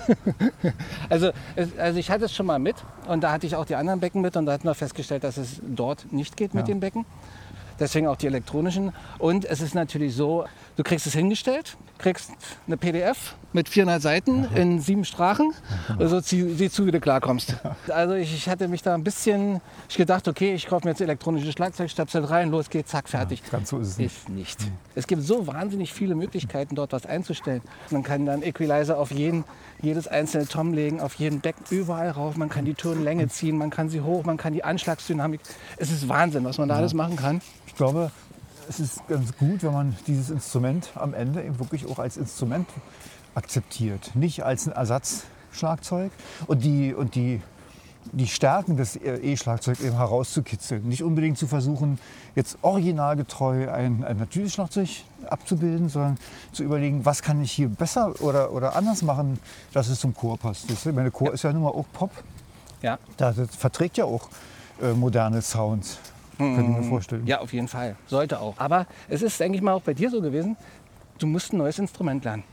Also, es, also ich hatte es schon mal mit und da hatte ich auch die anderen Becken mit und da hatten wir festgestellt, dass es dort nicht geht mit Ja. den Becken. Deswegen auch die elektronischen. Und es ist natürlich so, du kriegst es hingestellt, kriegst eine P D F mit vierhundert Seiten in sieben Sprachen. Also sieh, sieh zu, wie du klarkommst. Also ich, ich hatte mich da ein bisschen, ich gedacht, okay, ich kaufe mir jetzt elektronisches Schlagzeug, stöpsel rein, los geht's, zack, fertig. Ganz so ist es nicht. Ist nicht. Es gibt so wahnsinnig viele Möglichkeiten, dort was einzustellen. Man kann dann Equalizer auf jeden, jedes einzelne Tom legen, auf jeden Becken, überall rauf. Man kann die Tonlänge ziehen, man kann sie hoch, man kann die Anschlagsdynamik. Es ist Wahnsinn, was man da alles machen kann. Ich glaube, es ist ganz gut, wenn man dieses Instrument am Ende eben wirklich auch als Instrument akzeptiert, nicht als ein Ersatzschlagzeug und die, und die, die Stärken des E-Schlagzeugs eben herauszukitzeln. Nicht unbedingt zu versuchen, jetzt originalgetreu ein, ein natürliches Schlagzeug abzubilden, sondern zu überlegen, was kann ich hier besser oder, oder anders machen, dass es zum Chor passt. Das, ich meine, Chor ist ja nun mal auch Pop, Ja. das, das verträgt ja auch äh, moderne Sounds. Könnte ich mir vorstellen. Ja, auf jeden Fall. Sollte auch. Aber es ist, denke ich mal, auch bei dir so gewesen, du musst ein neues Instrument lernen.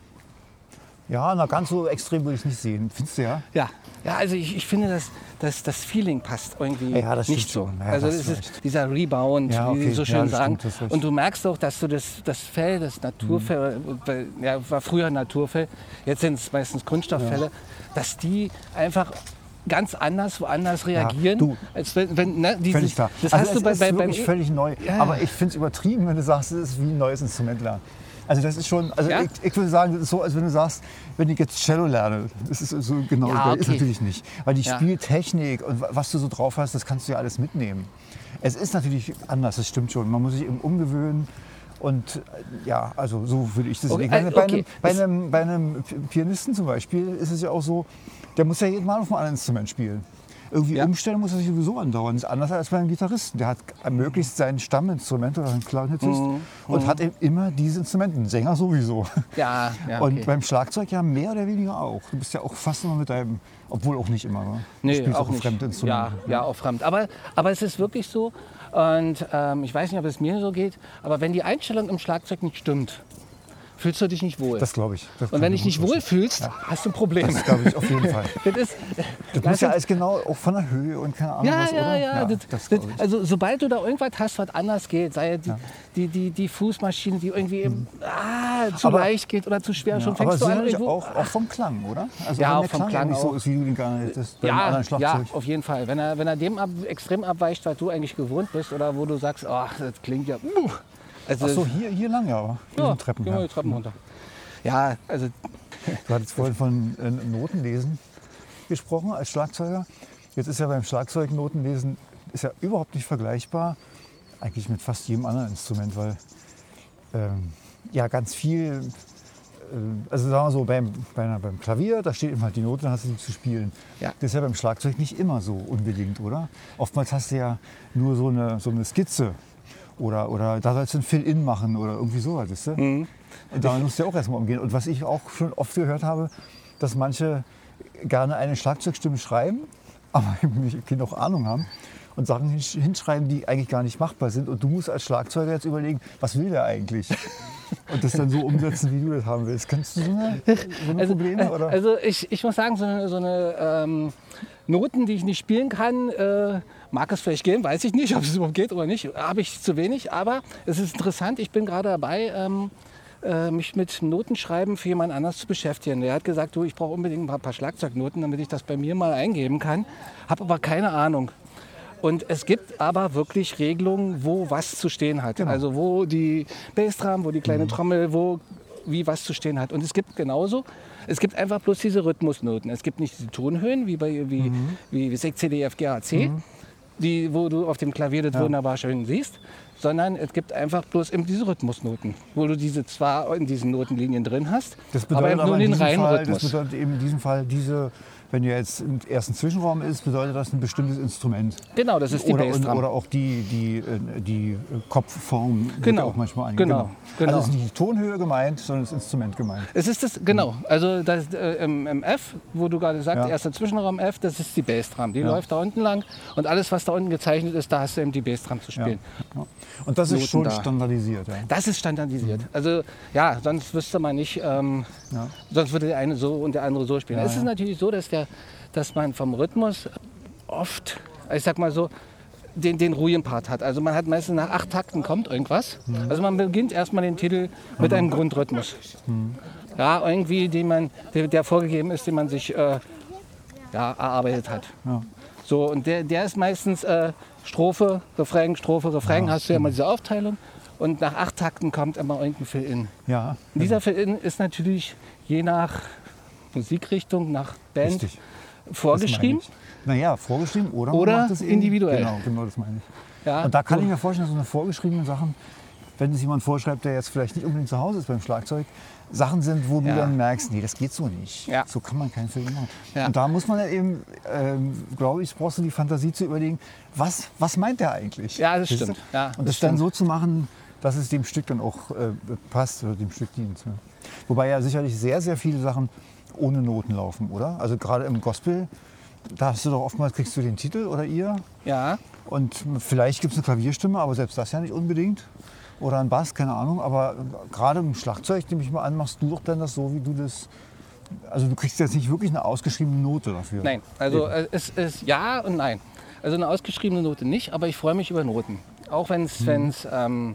Ja, na, ganz so extrem würde ich es nicht sehen. Findest du ja? Ja, ja, also ich, ich finde, dass, dass das Feeling passt irgendwie Ja, das nicht stimmt so. schon. Ja, also das es ist ist recht. dieser Rebound, Ja, wie okay. sie so Ja, schön das sagen. stimmt, das ist recht. Und du merkst auch, dass du das, das Fell, das Naturfell, weil, ja, war früher Naturfell, jetzt sind es meistens Kunststofffälle, dass die einfach ganz anders woanders reagieren. du, als wenn, wenn, ne, dieses, Völlig klar. Das also hast es du bei, ist bei, beim wirklich E- völlig neu. Ja. Aber ich finde es übertrieben, wenn du sagst, es ist wie ein neues Instrument lernen. Also das ist schon, also Ja? ich, ich würde sagen, das ist so, als wenn du sagst, wenn ich jetzt Cello lerne, das ist so genau, Ja, ist okay. natürlich nicht. Weil die Ja. Spieltechnik und was du so drauf hast, das kannst du ja alles mitnehmen. Es ist natürlich anders, das stimmt schon. Man muss sich eben umgewöhnen. Und äh, ja, also so würde ich das Okay, sehen. Ich meine, äh, bei, okay. einem, bei, Es- einem, bei einem Pianisten zum Beispiel ist es ja auch so, der muss ja jedes Mal auf einem anderen Instrument spielen. irgendwie Ja. umstellen muss er sich sowieso andauernd. Das ist anders als beim Gitarristen. Der hat möglichst sein Stamminstrument oder ein Klarinettist Mhm. und hat eben immer diese Instrumente. Ein Sänger sowieso. Ja, ja, Und okay. beim Schlagzeug ja mehr oder weniger auch. Du bist ja auch fast immer mit deinem, obwohl auch nicht immer. Ne? Du Nee, spielst auch ein nicht. Fremdinstrument. Ja, ja, auch fremd. Aber, aber es ist wirklich so, und ähm, ich weiß nicht, ob es mir so geht, aber wenn die Einstellung im Schlagzeug nicht stimmt, fühlst du dich nicht wohl. Das glaube ich. Das und wenn du dich nicht wohl fühlst, hast du ein Problem. Das glaube ich auf jeden Fall. Das ist, Das muss ja alles genau, auch von der Höhe und keine Ahnung ja, was, ja, oder? ja, das, das das, glaub ich. also sobald du da irgendwas hast, was anders geht, sei die, die, die, die Fußmaschine, die irgendwie eben, ah, zu Mhm. Aber- leicht geht oder zu schwer, Ja, schon aber fängst du an sicherlich irgendwo. auch, auch vom Klang, oder? Also Ja, wenn auch der vom Klang, Klang nicht so auch. ist, wie du den gerne hättest beim Ja, anderen ja, Schlagzeug. auf jeden Fall. Wenn er, wenn er dem ab, extrem abweicht, was du eigentlich gewohnt bist oder wo du sagst, oh, das klingt ja. Uh, also, Ach so, hier, hier lang ja, aber ja, diesen Treppen. gehen wir Ja. die Treppen runter. Ja, also Du hattest vorhin von äh, Notenlesen gesprochen als Schlagzeuger. Jetzt ist ja beim Schlagzeug Notenlesen ist ja überhaupt nicht vergleichbar, eigentlich mit fast jedem anderen Instrument, weil ähm, ja ganz viel, äh, also sagen wir so, beim, bei einer, beim Klavier, da steht immer halt die Note, dann hast du die zu spielen. Ja. Das ist ja beim Schlagzeug nicht immer so unbedingt, oder? Oftmals hast du ja nur so eine, so eine Skizze. Oder, oder da sollst du ein Fill-In machen oder irgendwie sowas, weißt du? Mhm. Und damit musst du ja auch erstmal umgehen. Und was ich auch schon oft gehört habe, dass manche gerne eine Schlagzeugstimme schreiben, aber eben nicht genug Ahnung haben und Sachen hinsch- hinschreiben, die eigentlich gar nicht machbar sind. Und du musst als Schlagzeuger jetzt überlegen, was will der eigentlich? Und das dann so umsetzen, wie du das haben willst. Kennst du so eine, so eine Also, Probleme? Oder? also ich, ich muss sagen, so eine, so eine ähm, Noten, die ich nicht spielen kann, äh, mag es vielleicht gehen, weiß ich nicht, ob es überhaupt geht oder nicht, habe ich zu wenig. Aber es ist interessant, ich bin gerade dabei, ähm, äh, mich mit Notenschreiben für jemand anders zu beschäftigen. Der hat gesagt, du, ich brauche unbedingt ein paar, paar Schlagzeugnoten, damit ich das bei mir mal eingeben kann, habe aber keine Ahnung. Und es gibt aber wirklich Regelungen, wo was zu stehen hat. Genau. Also wo die Bassdrum, wo die kleine Trommel, wo wie was zu stehen hat. Und es gibt genauso, es gibt einfach bloß diese Rhythmusnoten. Es gibt nicht diese Tonhöhen wie bei wie, wie, wie C, D, F, G, A, C, die, wo du auf dem Klavier das wunderbar schön siehst, sondern es gibt einfach bloß eben diese Rhythmusnoten, wo du diese zwar in diesen Notenlinien drin hast, Das aber bedeutet eben aber nur in den diesem reinen Fall, Rhythmus. das bedeutet eben in diesem Fall diese, wenn ihr jetzt im ersten Zwischenraum ist, bedeutet das ein bestimmtes Instrument. Genau, das ist die Oder, Bassdrum. oder auch die, die, äh, die Kopfform wird Genau, ja auch manchmal angegeben. genau, genau. Also es ist nicht die Tonhöhe gemeint, sondern das Instrument gemeint. Es ist das, genau. Also das, äh, im, im F, wo du gerade sagst, Ja. erster Zwischenraum F, das ist die Bassdrum. Die Ja. läuft da unten lang und alles, was da unten gezeichnet ist, da hast du eben die Bassdrum zu Ja. spielen. Ja. Und das Noten ist schon da. standardisiert. Ja. Das ist standardisiert. Also ja, sonst wüsste man nicht, ähm, Ja. sonst würde der eine so und der andere so spielen. Ja, es ist ja. natürlich so, dass, der, dass man vom Rhythmus oft, ich sag mal so, den, den ruhigen Part hat. Also man hat meistens nach acht Takten kommt irgendwas. Mhm. Also man beginnt erstmal den Titel mit einem Grundrhythmus. Mhm. Ja, irgendwie, den man, der, der vorgegeben ist, den man sich äh, ja, erarbeitet hat. Ja. So, und der, der ist meistens äh, Strophe, Refrain, Strophe, Refrain, hast du ja mal diese Aufteilung. Und nach acht Takten kommt immer irgendein Fill-In. Ja, Und dieser Fill-In ist natürlich je nach Musikrichtung, nach Band richtig. vorgeschrieben. Naja, vorgeschrieben oder, man Oder macht es eben- individuell. Genau, genau, das meine ich. Ja, Und da kann so. ich mir vorstellen, dass so eine vorgeschriebene Sachen, wenn es jemand vorschreibt, der jetzt vielleicht nicht unbedingt zu Hause ist beim Schlagzeug, Sachen sind, wo du Ja. dann merkst, nee, das geht so nicht. Ja. So kann man keinen Film machen. Ja. Und da muss man ja eben, ähm, glaube ich, brauchst du die Fantasie zu überlegen, was, was meint der eigentlich? Ja, das Weißt du? stimmt. Ja, Und das das dann stimmt. so zu machen, dass es dem Stück dann auch äh, passt oder dem Stück dient. Ja. Wobei ja sicherlich sehr, sehr viele Sachen ohne Noten laufen, oder? Also gerade im Gospel, da hast du doch oftmals, kriegst du den Titel oder ihr Ja, und vielleicht gibt es eine Klavierstimme, aber selbst das ja nicht unbedingt. Oder ein Bass, keine Ahnung. Aber gerade im Schlagzeug, nehme ich mal an, machst du doch dann das so, wie du das... Also du kriegst jetzt nicht wirklich eine ausgeschriebene Note dafür. nein. Also Eben. äh, es ist ja und nein. Also eine ausgeschriebene Note nicht, aber ich freue mich über Noten. Auch wenn es Mhm. ähm,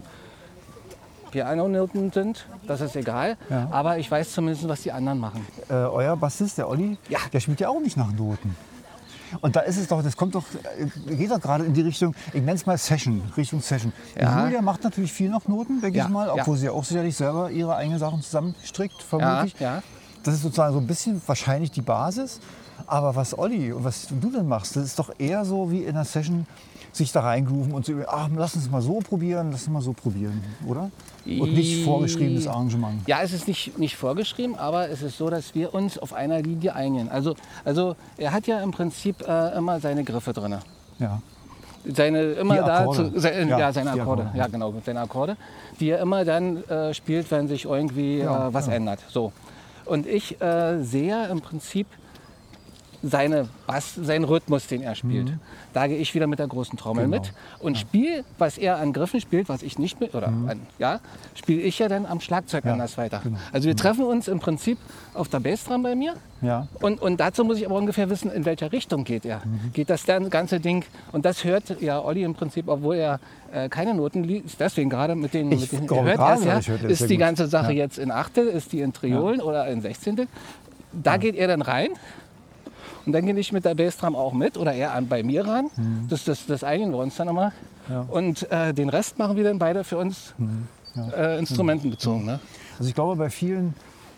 Piano-Noten sind, das ist egal. Ja. Aber ich weiß zumindest, was die anderen machen. Äh, euer Bassist, der Olli, Ja. der spielt ja auch nicht nach Noten. Und da ist es doch, das kommt doch, äh, geht doch gerade in die Richtung, ich nenne es mal Session, Richtung Session. Ja. Und Julia macht natürlich viel nach Noten, denke Ja, ich mal, ja. obwohl sie ja auch sicherlich selber ihre eigenen Sachen zusammenstrickt, vermutlich. Ja, ja. Das ist sozusagen so ein bisschen wahrscheinlich die Basis. Aber was Olli und was du dann machst, das ist doch eher so wie in einer Session sich da reingrooven und so, ach, lass uns mal so probieren, lass uns mal so probieren, oder? Und nicht vorgeschriebenes Arrangement. Ja, es ist nicht, nicht vorgeschrieben, aber es ist so, dass wir uns auf einer Linie einigen. Also, also er hat ja im Prinzip äh, immer seine Griffe drin. Ja. Seine immer Die da Akkorde. zu, se, ja, Ja, seine die Akkorde. Akkorde. Ja, genau, seine Akkorde, die er immer dann äh, spielt, wenn sich irgendwie Ja, äh, was ja. ändert. So. Und ich äh, sehe im Prinzip seine Bass, seinen Rhythmus, den er spielt. Mhm. Da gehe ich wieder mit der großen Trommel Genau. mit und spiele, was er an Griffen spielt, was ich nicht mit, oder an, ja, spiele ich ja dann am Schlagzeug Mhm. Ja, anders weiter. genau. Also wir treffen uns im Prinzip auf der Bassdrum bei mir. Ja. Und, und dazu muss ich aber ungefähr wissen, in welcher Richtung geht er. Mhm. Geht das dann ganze Ding, und das hört ja Olli im Prinzip, obwohl er äh, keine Noten liest, deswegen gerade mit den, Ich mit den glaube hört gerade, er's ja, ich hörte das ist sehr die gut. ganze Sache Ja. jetzt in Achtel, ist die in Triolen oder in Sechzehntel. Da geht er dann rein. Und dann gehe ich mit der Bassdrum auch mit oder er an, bei mir ran. Das, das, das einigen wir uns dann immer. Mhm. Ja. Und äh, den Rest machen wir dann beide für uns äh, instrumentenbezogen. Ne? Also ich glaube, bei vielen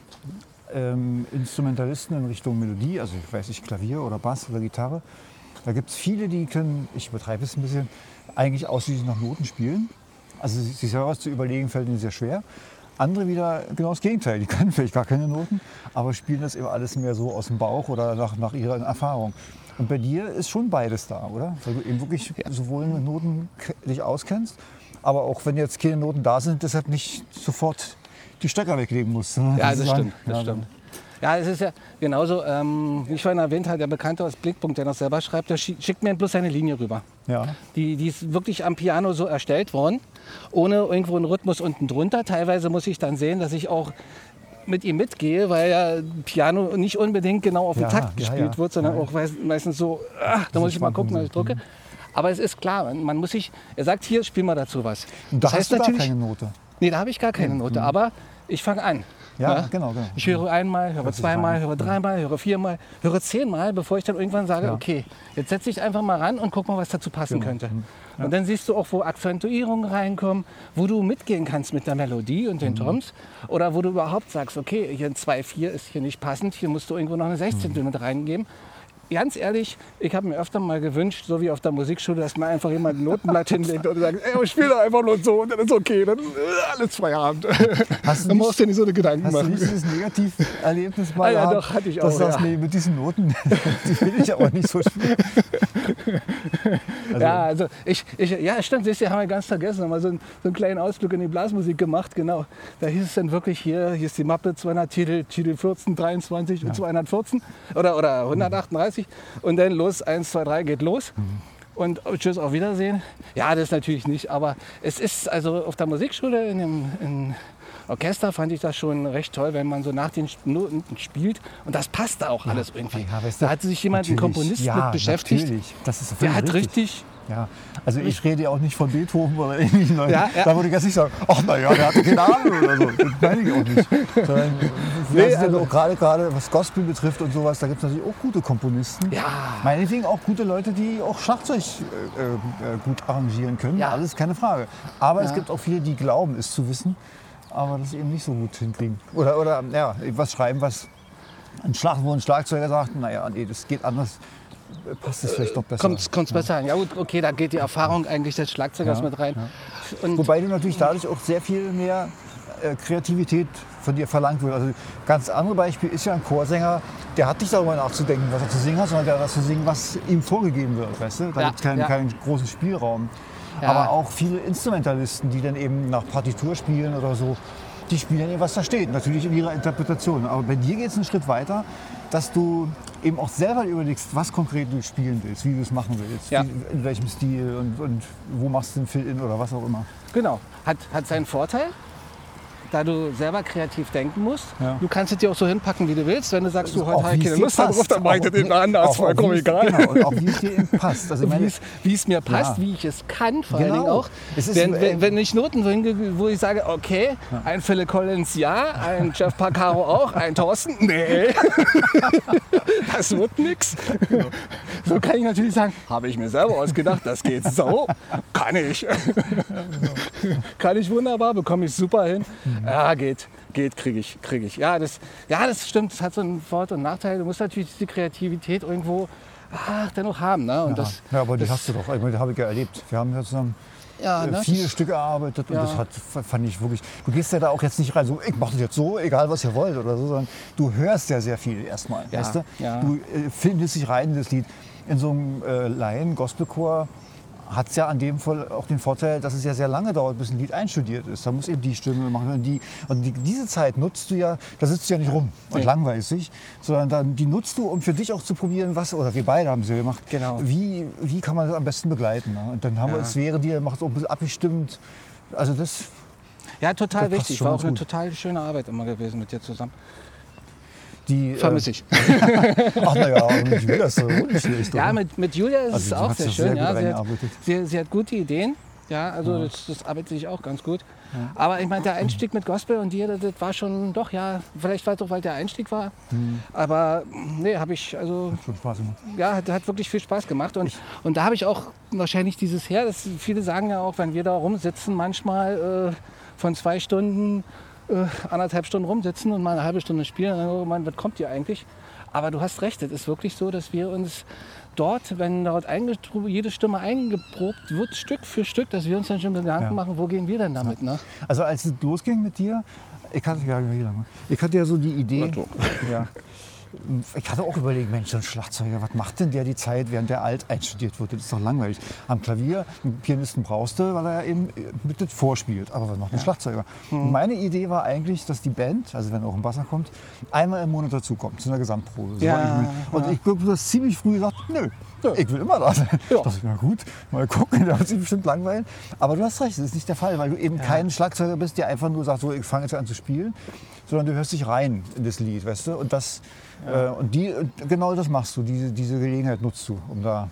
ähm, Instrumentalisten in Richtung Melodie, also ich weiß nicht, Klavier oder Bass oder Gitarre, da gibt es viele, die können, ich übertreibe es ein bisschen, eigentlich ausschließlich nach Noten spielen. Also sich selber was zu überlegen, fällt ihnen sehr schwer. Andere wieder genau das Gegenteil, die können vielleicht gar keine Noten, aber spielen das eben alles mehr so aus dem Bauch oder nach, nach ihrer Erfahrung. Und bei dir ist schon beides da, oder? Weil du eben wirklich sowohl mit Noten k- dich auskennst, aber auch wenn jetzt keine Noten da sind, deshalb nicht sofort die Stecker weglegen musst. ne? Ja, das Sozusagen. stimmt. Das Ja, stimmt. Ja, es ist ja genauso, ähm, wie ich vorhin erwähnt habe, der Bekannte aus Blickpunkt, der noch selber schreibt, der schi- schickt mir bloß seine Linie rüber. Ja. Die, die ist wirklich am Piano so erstellt worden, ohne irgendwo einen Rhythmus unten drunter. Teilweise muss ich dann sehen, dass ich auch mit ihm mitgehe, weil ja Piano nicht unbedingt genau auf den Ja, Takt ja, gespielt ja. wird, sondern Ja. auch meist- meistens so, ah, da muss ich mal gucken, was ich drücke. Aber es ist klar, man- man muss sich, er sagt, hier, spiel mal dazu was. Und da hast du gar keine Note. Nee, da habe ich gar keine Note, aber ich fange an. Ja, genau, genau. Ich höre einmal, höre Hört sich zweimal, rein. höre dreimal, höre viermal, höre zehnmal, bevor ich dann irgendwann sage, Ja. okay, jetzt setze ich einfach mal ran und guck mal, was dazu passen Genau. könnte. Und dann siehst du auch, wo Akzentuierungen reinkommen, wo du mitgehen kannst mit der Melodie und den Mhm. Toms. Oder wo du überhaupt sagst, okay, hier ein zwei vier ist hier nicht passend, hier musst du irgendwo noch eine Sechzehntel Mhm. mit reingeben. Ganz ehrlich, ich habe mir öfter mal gewünscht, so wie auf der Musikschule, dass mir einfach jemand ein Notenblatt hinlegt und sagt, ey, ich spiele doch einfach nur so und dann ist okay, dann äh, alles Feierabend. Hast du Dann nicht- musst du dir nicht so eine Gedanken Hast du machen. nicht dieses Negativerlebnis mal Ah ja, gehabt, doch, hatte ich dass auch, du sagst, ja. nee, mit diesen Noten, die will ich aber nicht so spielen. Also, Ja, also ich, ich, ja, stimmt, siehst du, haben wir ganz vergessen, haben wir so einen, so einen kleinen Ausflug in die Blasmusik gemacht, genau. Da hieß es dann wirklich hier, hier ist die Mappe, zweihundert Titel, Titel vierzehn, dreiundzwanzig und zweihundertvierzehn oder, oder hundertachtunddreißig und dann los, eins, zwei, drei, geht los. Und oh, tschüss, auf Wiedersehen. Ja, das natürlich nicht, aber es ist also auf der Musikschule in dem in Orchester fand ich das schon recht toll, wenn man so nach den Noten spielt und das passt da auch alles irgendwie. ja, weißt du, Da hat sich jemand, ein natürlich. Komponist Ja, mit beschäftigt. Natürlich. Das ist Der völlig hat richtig. richtig Ja, also ich rede ja auch nicht von Beethoven oder ähnlichen Leuten. Ja, ja. Da würde ich jetzt nicht sagen, ach naja, der hatte keine Ahnung oder so. Das meine ich auch nicht. Sondern, Nee, das ist ja also- auch gerade, gerade was Gospel betrifft und sowas, da gibt es natürlich auch gute Komponisten. Ja. Meinetwegen auch gute Leute, die auch Schlagzeug äh, äh, gut arrangieren können. Ja. Alles keine Frage. Aber es Ja. gibt auch viele, die glauben, es zu wissen, aber das eben nicht so gut hinkriegen. Oder, oder ja, was schreiben, was ein Schlag, wo ein Schlagzeuger sagt, naja, nee, das geht anders. Passt es vielleicht noch besser. Kommt es besser an. Ja gut, okay, da geht die Erfahrung eigentlich des Schlagzeugers Ja, mit rein. Und Wobei du natürlich dadurch auch sehr viel mehr äh, Kreativität von dir verlangt wird. Also ganz andere Beispiel ist ja ein Chorsänger, der hat nicht darüber nachzudenken, was er zu singen hat, sondern der hat das zu singen, was ihm vorgegeben wird. Weißt du? Da Ja, gibt es keinen, ja. keinen großen Spielraum. Ja. Aber auch viele Instrumentalisten, die dann eben nach Partitur spielen oder so, die spielen dann eben, was da steht. Natürlich in ihrer Interpretation. Aber bei dir geht es einen Schritt weiter, dass du eben auch selber überlegst, was konkret du spielen willst, wie du es machen willst, Ja. wie, in welchem Stil und, und wo machst du den Fill-In oder was auch immer. genau, hat, hat seinen Vorteil, da du selber kreativ denken musst. Ja. Du kannst es dir auch so hinpacken, wie du willst. Wenn du sagst, du Auch heute habe wie ich es keine dir Lust darauf, passt. dann mach ich das Auch- eben anders, auch- auch vollkommen wie es- egal. Genau, und auch wie es dir eben passt. Also ich meine, Wie es, wie es mir passt, Ja. wie ich es kann, vor Genau. allen Dingen auch. Es ist, wenn, äh, wenn, wenn ich Noten hinge, wo ich sage, okay, ein Phil Collins ja, ein Jeff Porcaro auch, ein Thorsten, nee, das wird nix. So kann ich natürlich sagen, habe ich mir selber ausgedacht, das geht so, kann ich. Kann ich wunderbar, bekomme ich super hin. Ja, geht. geht, kriege ich, kriege ich. Ja das, ja, das stimmt, das hat so einen Vor- und Nachteil. Du musst natürlich diese Kreativität irgendwo ach, dennoch haben. Ne? Und Ja. das, ja, aber die das, hast du doch. Ich meine, das habe ich ja erlebt. Wir haben ja zusammen ja, äh, ne? viele Stücke erarbeitet und Ja. das hat, fand ich wirklich. Du gehst ja da auch jetzt nicht rein, so ich mache das jetzt so, egal was ihr wollt oder so, sondern du hörst ja sehr viel erstmal. Ja, Weißt du? ja. Du äh, findest dich rein in das Lied. In so einem äh, Laien-Gospelchor hat es ja an dem Fall auch den Vorteil, dass es ja sehr lange dauert, bis ein Lied einstudiert ist. Da muss eben die Stimme machen und die. Und die, diese Zeit nutzt du ja, da sitzt du ja nicht rum und Nee. langweilst dich, sondern dann, die nutzt du, um für dich auch zu probieren, was, oder wir beide haben es ja gemacht, Genau. wie, wie kann man das am besten begleiten. Ne? Und dann haben wir, Ja. es wäre dir, macht es auch ein bisschen abgestimmt. Also das, ja, total das passt wichtig. schon War ganz auch eine gut. total schöne Arbeit immer gewesen mit dir zusammen. die... Vermisse ich. Äh, ach naja, ich will das so nicht schlecht. Ja, oder? mit, mit Julia ist Also es du auch hast sehr das schön. sehr gut Ja, sie, hat, reingearbeitet. sie, sie hat gute Ideen. Ja, also Ja. Das, das arbeitet sich auch ganz gut. Aber ich meine, der Einstieg mit Gospel und dir, das, das war schon doch, ja, vielleicht war es auch, weil der Einstieg war. Mhm. Aber nee, habe ich, also Hat schon Spaß gemacht. ja, hat, hat wirklich viel Spaß gemacht. Und, und da habe ich auch wahrscheinlich dieses her, das, viele sagen ja auch, wenn wir da rumsitzen, manchmal äh, von zwei Stunden, äh, anderthalb Stunden rumsitzen und mal eine halbe Stunde spielen, und dann, oh Mann, was kommt hier eigentlich? Aber du hast recht, es ist wirklich so, dass wir uns dort, wenn dort eingetru- jede Stimme eingeprobt wird, Stück für Stück, dass wir uns dann schon Gedanken Ja. machen, wo gehen wir denn damit? Ne? Also als es losging mit dir, ich hatte ja, wie lange? Ich hatte ja so die Idee, ja, ich hatte auch überlegt, Mensch, so ein Schlagzeuger, was macht denn der die Zeit, während der alt einstudiert wird? Das ist doch langweilig. Am Klavier, einen Pianisten brauchst du, weil er ja eben mit das vorspielt. Aber was macht ein Schlagzeuger? Und meine Idee war eigentlich, dass die Band, also wenn auch ein Basser kommt, einmal im Monat dazukommt, zu einer Gesamtprobe. So Ja, war ich mir- Und ich glaube, du hast ziemlich früh gesagt, nö, ich will immer da sein. Ja. Das ist ja gut, mal gucken, da wird sich bestimmt langweilen. Aber du hast recht, das ist nicht der Fall, weil du eben kein Schlagzeuger bist, der einfach nur sagt, so, ich fange jetzt an zu spielen, sondern du hörst dich rein in das Lied, weißt du? Und, das, äh, und die, genau das machst du, diese, diese Gelegenheit nutzt du, um da,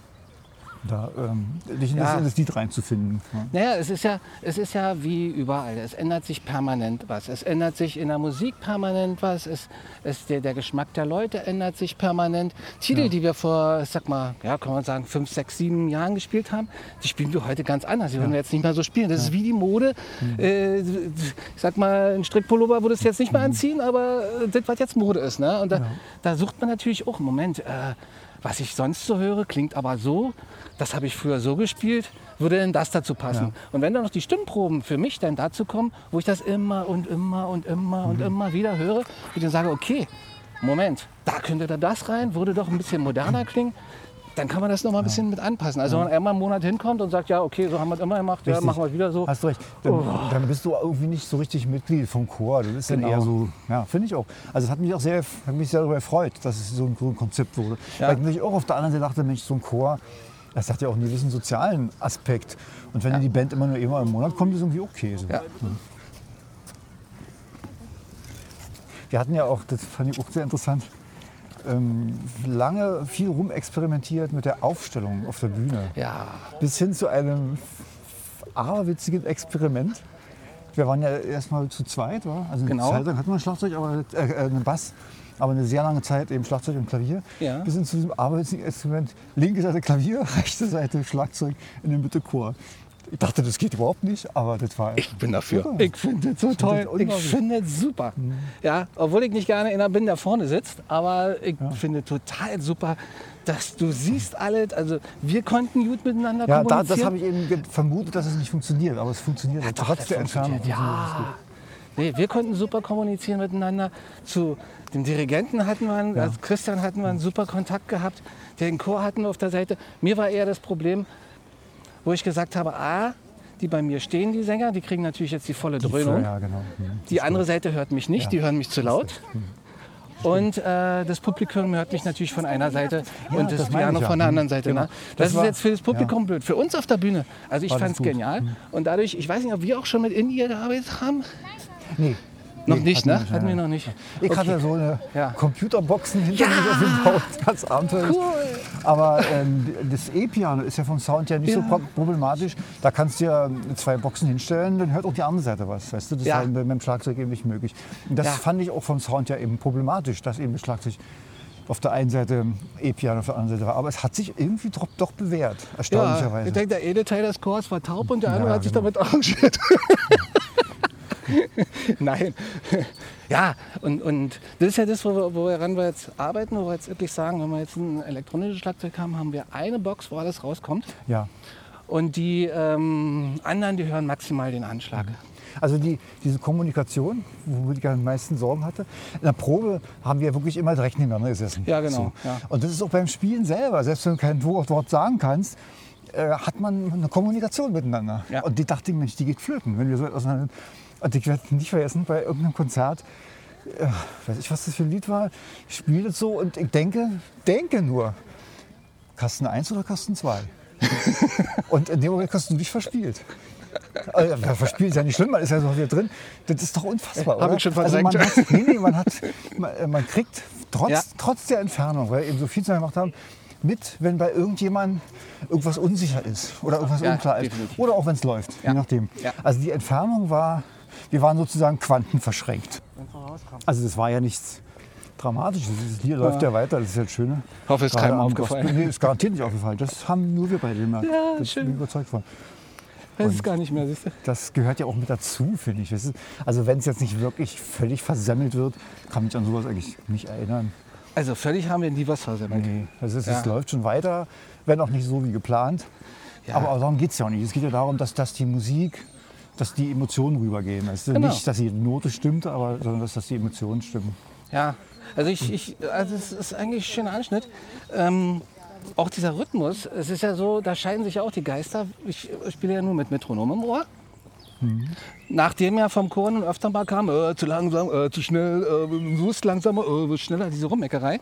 da ähm, dich in, das, Ja. in das Lied reinzufinden. Ja. Naja, es ist, ja, es ist ja wie überall. Es ändert sich permanent was. Es ändert sich in der Musik permanent was. Es, es, der, der Geschmack der Leute ändert sich permanent. Titel, die wir vor, ich sag mal, ja, kann man sagen, fünf, sechs, sieben Jahren gespielt haben, die spielen wir heute ganz anders. Die würden wir jetzt nicht mehr so spielen. Das ist wie die Mode. Äh, ich sag mal, ein Strickpullover würde es jetzt nicht mehr anziehen, aber äh, das, was jetzt Mode ist. Ne? Und da, da sucht man natürlich auch, Moment, äh, was ich sonst so höre, klingt aber so. Das habe ich früher so gespielt, würde denn das dazu passen? Ja. Und wenn dann noch die Stimmproben für mich dann dazu kommen, wo ich das immer und immer und immer und immer wieder höre, wo ich dann sage, okay, Moment, da könnte da das rein, würde doch ein bisschen moderner klingen, dann kann man das noch mal ein bisschen mit anpassen. Also wenn man einmal im Monat hinkommt und sagt, ja okay, so haben wir es immer gemacht, ja, Richtig. machen wir es wieder so. Hast du recht. Dann, dann bist du irgendwie nicht so richtig Mitglied vom Chor. Du bist Genau. dann eher so, ja, finde ich auch. Also es hat mich auch sehr, hat mich sehr darüber gefreut, dass es so ein, so ein Konzept wurde. Ja. Weil ich natürlich auch auf der anderen Seite dachte, Mensch, so ein Chor, das hat ja auch einen gewissen sozialen Aspekt. Und wenn Ja. die Band immer nur einmal im Monat kommt, ist irgendwie okay. So. Ja. Wir hatten ja auch, das fand ich auch sehr interessant, ähm, lange viel rumexperimentiert mit der Aufstellung auf der Bühne. Ja, Bis hin zu einem aberwitzigen Experiment. Wir waren ja erstmal zu zweit, wa? Also eine Genau. Zeit lang hatten wir ein Schlagzeug, aber äh, äh, einen Bass, aber eine sehr lange Zeit eben Schlagzeug und Klavier. Ja. Bis hin zu diesem aberwitzigen Experiment. Linke Seite Klavier, rechte Seite Schlagzeug, in der Mitte Chor. Ich dachte, das geht überhaupt nicht, aber das war... ich bin dafür. Super. Ich finde das so finde toll. das Ich unglaublich. finde es super. Ja, obwohl ich nicht gerne einer bin, der vorne sitzt, aber ich finde total super, dass du siehst alles. Also wir konnten gut miteinander Ja, da, kommunizieren. das habe ich eben ge- vermutet, dass es nicht funktioniert, aber es funktioniert. doch, trotz das der Entfernung. funktioniert. funktioniert Ja. Nee, wir konnten super kommunizieren miteinander. Zu dem Dirigenten hatten wir, einen, Ja. also Christian hatten wir einen super Kontakt gehabt. Den Chor hatten wir auf der Seite. Mir war eher das Problem, wo ich gesagt habe, A, die bei mir stehen, die Sänger, die kriegen natürlich jetzt die volle das gut. Dröhnung. Ja, genau. Mhm. Die andere Seite hört mich nicht, Ja. die hören mich zu laut. Und äh, das Publikum hört mich natürlich von einer Seite und das, das meine Piano ich ja. von der anderen Seite. Genau. Ne? Das Das, ist war- jetzt für das Publikum blöd. Für uns auf der Bühne, also ich War das fand es gut. genial. Und dadurch, ich weiß nicht, ob wir auch schon mit In-Ear gearbeitet haben. Nee. Noch Nee, nicht, hatten ne? wir nicht, Hatten ja. wir noch nicht. Ich Okay. hatte so eine Ja. Computerboxen hinter Ja. mir aufgebaut, ganz abenteuerlich. Cool. Aber ähm, das E-Piano ist ja vom Sound ja nicht Ja. so pro- problematisch. Da kannst du ja zwei Boxen hinstellen, dann hört auch die andere Seite was. Weißt du? Das Ja. ist halt mit dem Schlagzeug eben nicht möglich. Und das Ja. fand ich auch vom Sound ja eben problematisch, dass eben das Schlagzeug auf der einen Seite E-Piano, auf der anderen Seite war. Aber es hat sich irgendwie doch, doch bewährt, Ja, erstaunlicherweise. ich denke, der eine Teil des Chors war taub und der andere Ja, hat sich genau. damit arrangiert. Nein. Ja, und, und das ist ja das, wo wir, woran wir jetzt arbeiten, wo wir jetzt wirklich sagen, wenn wir jetzt ein elektronisches Schlagzeug haben, haben wir eine Box, wo alles rauskommt. Ja. Und die ähm, anderen, die hören maximal den Anschlag. Also die, diese Kommunikation, wo ich am meisten Sorgen hatte, in der Probe haben wir wirklich immer direkt nebeneinander gesessen. Ja, genau. So. Ja. Und das ist auch beim Spielen selber, selbst wenn du kein Wort sagen kannst, äh, hat man eine Kommunikation miteinander. Ja. Und die dachte ich, Mensch, die geht flöten, wenn wir so auseinander. Und ich werde nicht vergessen, bei irgendeinem Konzert, äh, weiß ich, was das für ein Lied war, ich spiele das so und ich denke, denke nur, Kasten eins oder Kasten zwei? Und in dem Moment hast du dich verspielt. Also, verspielt ist ja nicht schlimm, man ist ja so wieder drin. Das ist doch unfassbar, oder? Hab ich schon also verdrängt. man, hat, nee, nee, man, hat, man, man kriegt trotz, Ja. trotz der Entfernung, weil wir eben so viel zusammen gemacht haben, mit, wenn bei irgendjemandem irgendwas unsicher ist oder irgendwas Ja, unklar ist. definitiv. Oder auch wenn es läuft, Ja. je nachdem. Ja. Also die Entfernung war, wir waren sozusagen quantenverschränkt. Also das war ja nichts Dramatisches. Das Lied läuft ja weiter, das ist ja das Schöne. Ich hoffe, es ist Gerade keinem am aufgefallen. Gospel. Nee, ist garantiert nicht aufgefallen. Das haben nur wir beide gemerkt. Ja, das schön. bin ich überzeugt von. Das ist gar nicht mehr, siehst du? Das gehört ja auch mit dazu, finde ich. Das ist, also wenn es jetzt nicht wirklich völlig versemmelt wird, kann mich an sowas eigentlich nicht erinnern. Also völlig haben wir nie was versemmelt. Nee, also es, Ja. es läuft schon weiter, wenn auch nicht so wie geplant. Ja. Aber, aber darum geht es ja auch nicht. Es geht ja darum, dass, dass die Musik, dass die Emotionen rübergehen. Also Genau. nicht, dass die Note stimmt, aber sondern dass, dass die Emotionen stimmen. Ja, also ich, ich also es ist eigentlich ein schöner Anschnitt. Ähm, auch dieser Rhythmus, es ist ja so, da scheiden sich ja auch die Geister. Ich spiele ja nur mit Metronom im Ohr. Mhm. Nachdem ja vom Chor nun öfter mal kam, äh, zu langsam, äh, zu schnell, äh, so ist langsamer, äh, so schneller, diese Rummeckerei.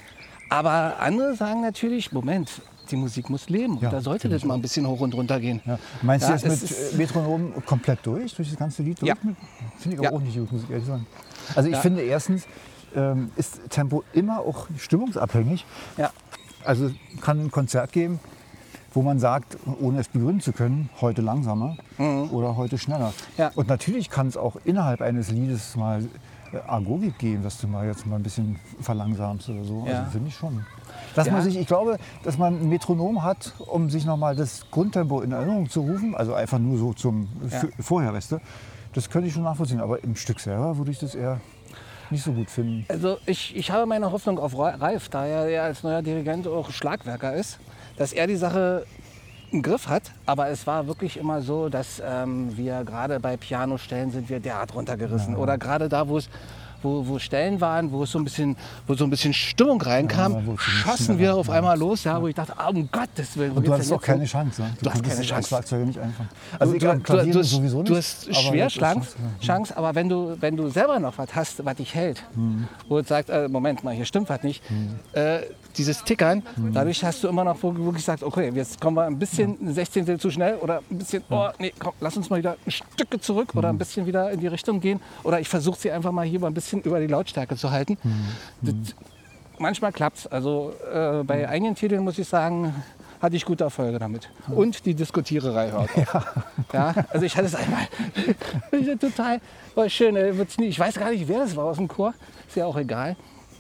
Aber andere sagen natürlich, Moment, die Musik muss leben. Ja, und da sollte finde das ich mal ein bisschen hoch und runter gehen. Ja. Meinst Ja, du jetzt es mit ist- äh, Metronom komplett durch, durch das ganze Lied? Durch? Ja. Finde ich Ja. aber auch nicht gut, muss ich ehrlich sagen. Also ich Ja. finde erstens, ähm, ist Tempo immer auch stimmungsabhängig. Ja. Also kann ein Konzert geben, wo man sagt, ohne es begründen zu können, heute langsamer oder heute schneller. Mhm. Ja. Und natürlich kann es auch innerhalb eines Liedes mal äh, Agogik geben, dass du mal jetzt mal ein bisschen verlangsamst oder so. Ja. Also finde ich schon. Dass Ja. man sich, ich glaube, dass man ein Metronom hat, um sich nochmal das Grundtempo in Erinnerung zu rufen, also einfach nur so zum Ja. f- vorher, weißt du, das könnte ich schon nachvollziehen. Aber im Stück selber würde ich das eher nicht so gut finden. Also ich, ich habe meine Hoffnung auf Ra- Ralf, da er ja als neuer Dirigent auch Schlagwerker ist, dass er die Sache im Griff hat. Aber es war wirklich immer so, dass ähm, wir gerade bei Pianostellen sind wir derart runtergerissen. Oder gerade da, wo es wo, wo Stellen waren, wo es so ein bisschen, wo so ein bisschen Stimmung reinkam, Ja, wo es schossen schneller wir auf war. einmal los, ja, wo ich dachte, ah, um Gottes Willen, wo Und du geht's hast denn auch jetzt keine hin? Chance. Ne? Du hast konntest keine es als Chance. Schlagzeuger nicht anfangen. Also ich du, am Klavier du, sowieso nicht. du hast aber schwer das ist Chance, schon- Chance, aber wenn du, wenn du selber noch was hast, was dich hält, wo du sagst, äh, Moment mal, hier stimmt was nicht, äh, dieses Tickern, dadurch hast du immer noch wo- wirklich gesagt, okay, jetzt kommen wir ein bisschen ein Sechzehntel zu schnell oder ein bisschen, oh nee, komm, lass uns mal wieder ein Stück zurück oder ein bisschen wieder in die Richtung gehen oder ich versuche sie einfach mal hier mal ein bisschen über die Lautstärke zu halten. Das, manchmal klappt's. Also äh, bei einigen Titeln muss ich sagen, hatte ich gute Erfolge damit. Und die Diskutiererei hört auf. Ja, also ich hatte es einmal. Ich hatte total, war schön. äh, wird's nie- Ich weiß gar nicht, wer das war aus dem Chor. Ist ja auch egal.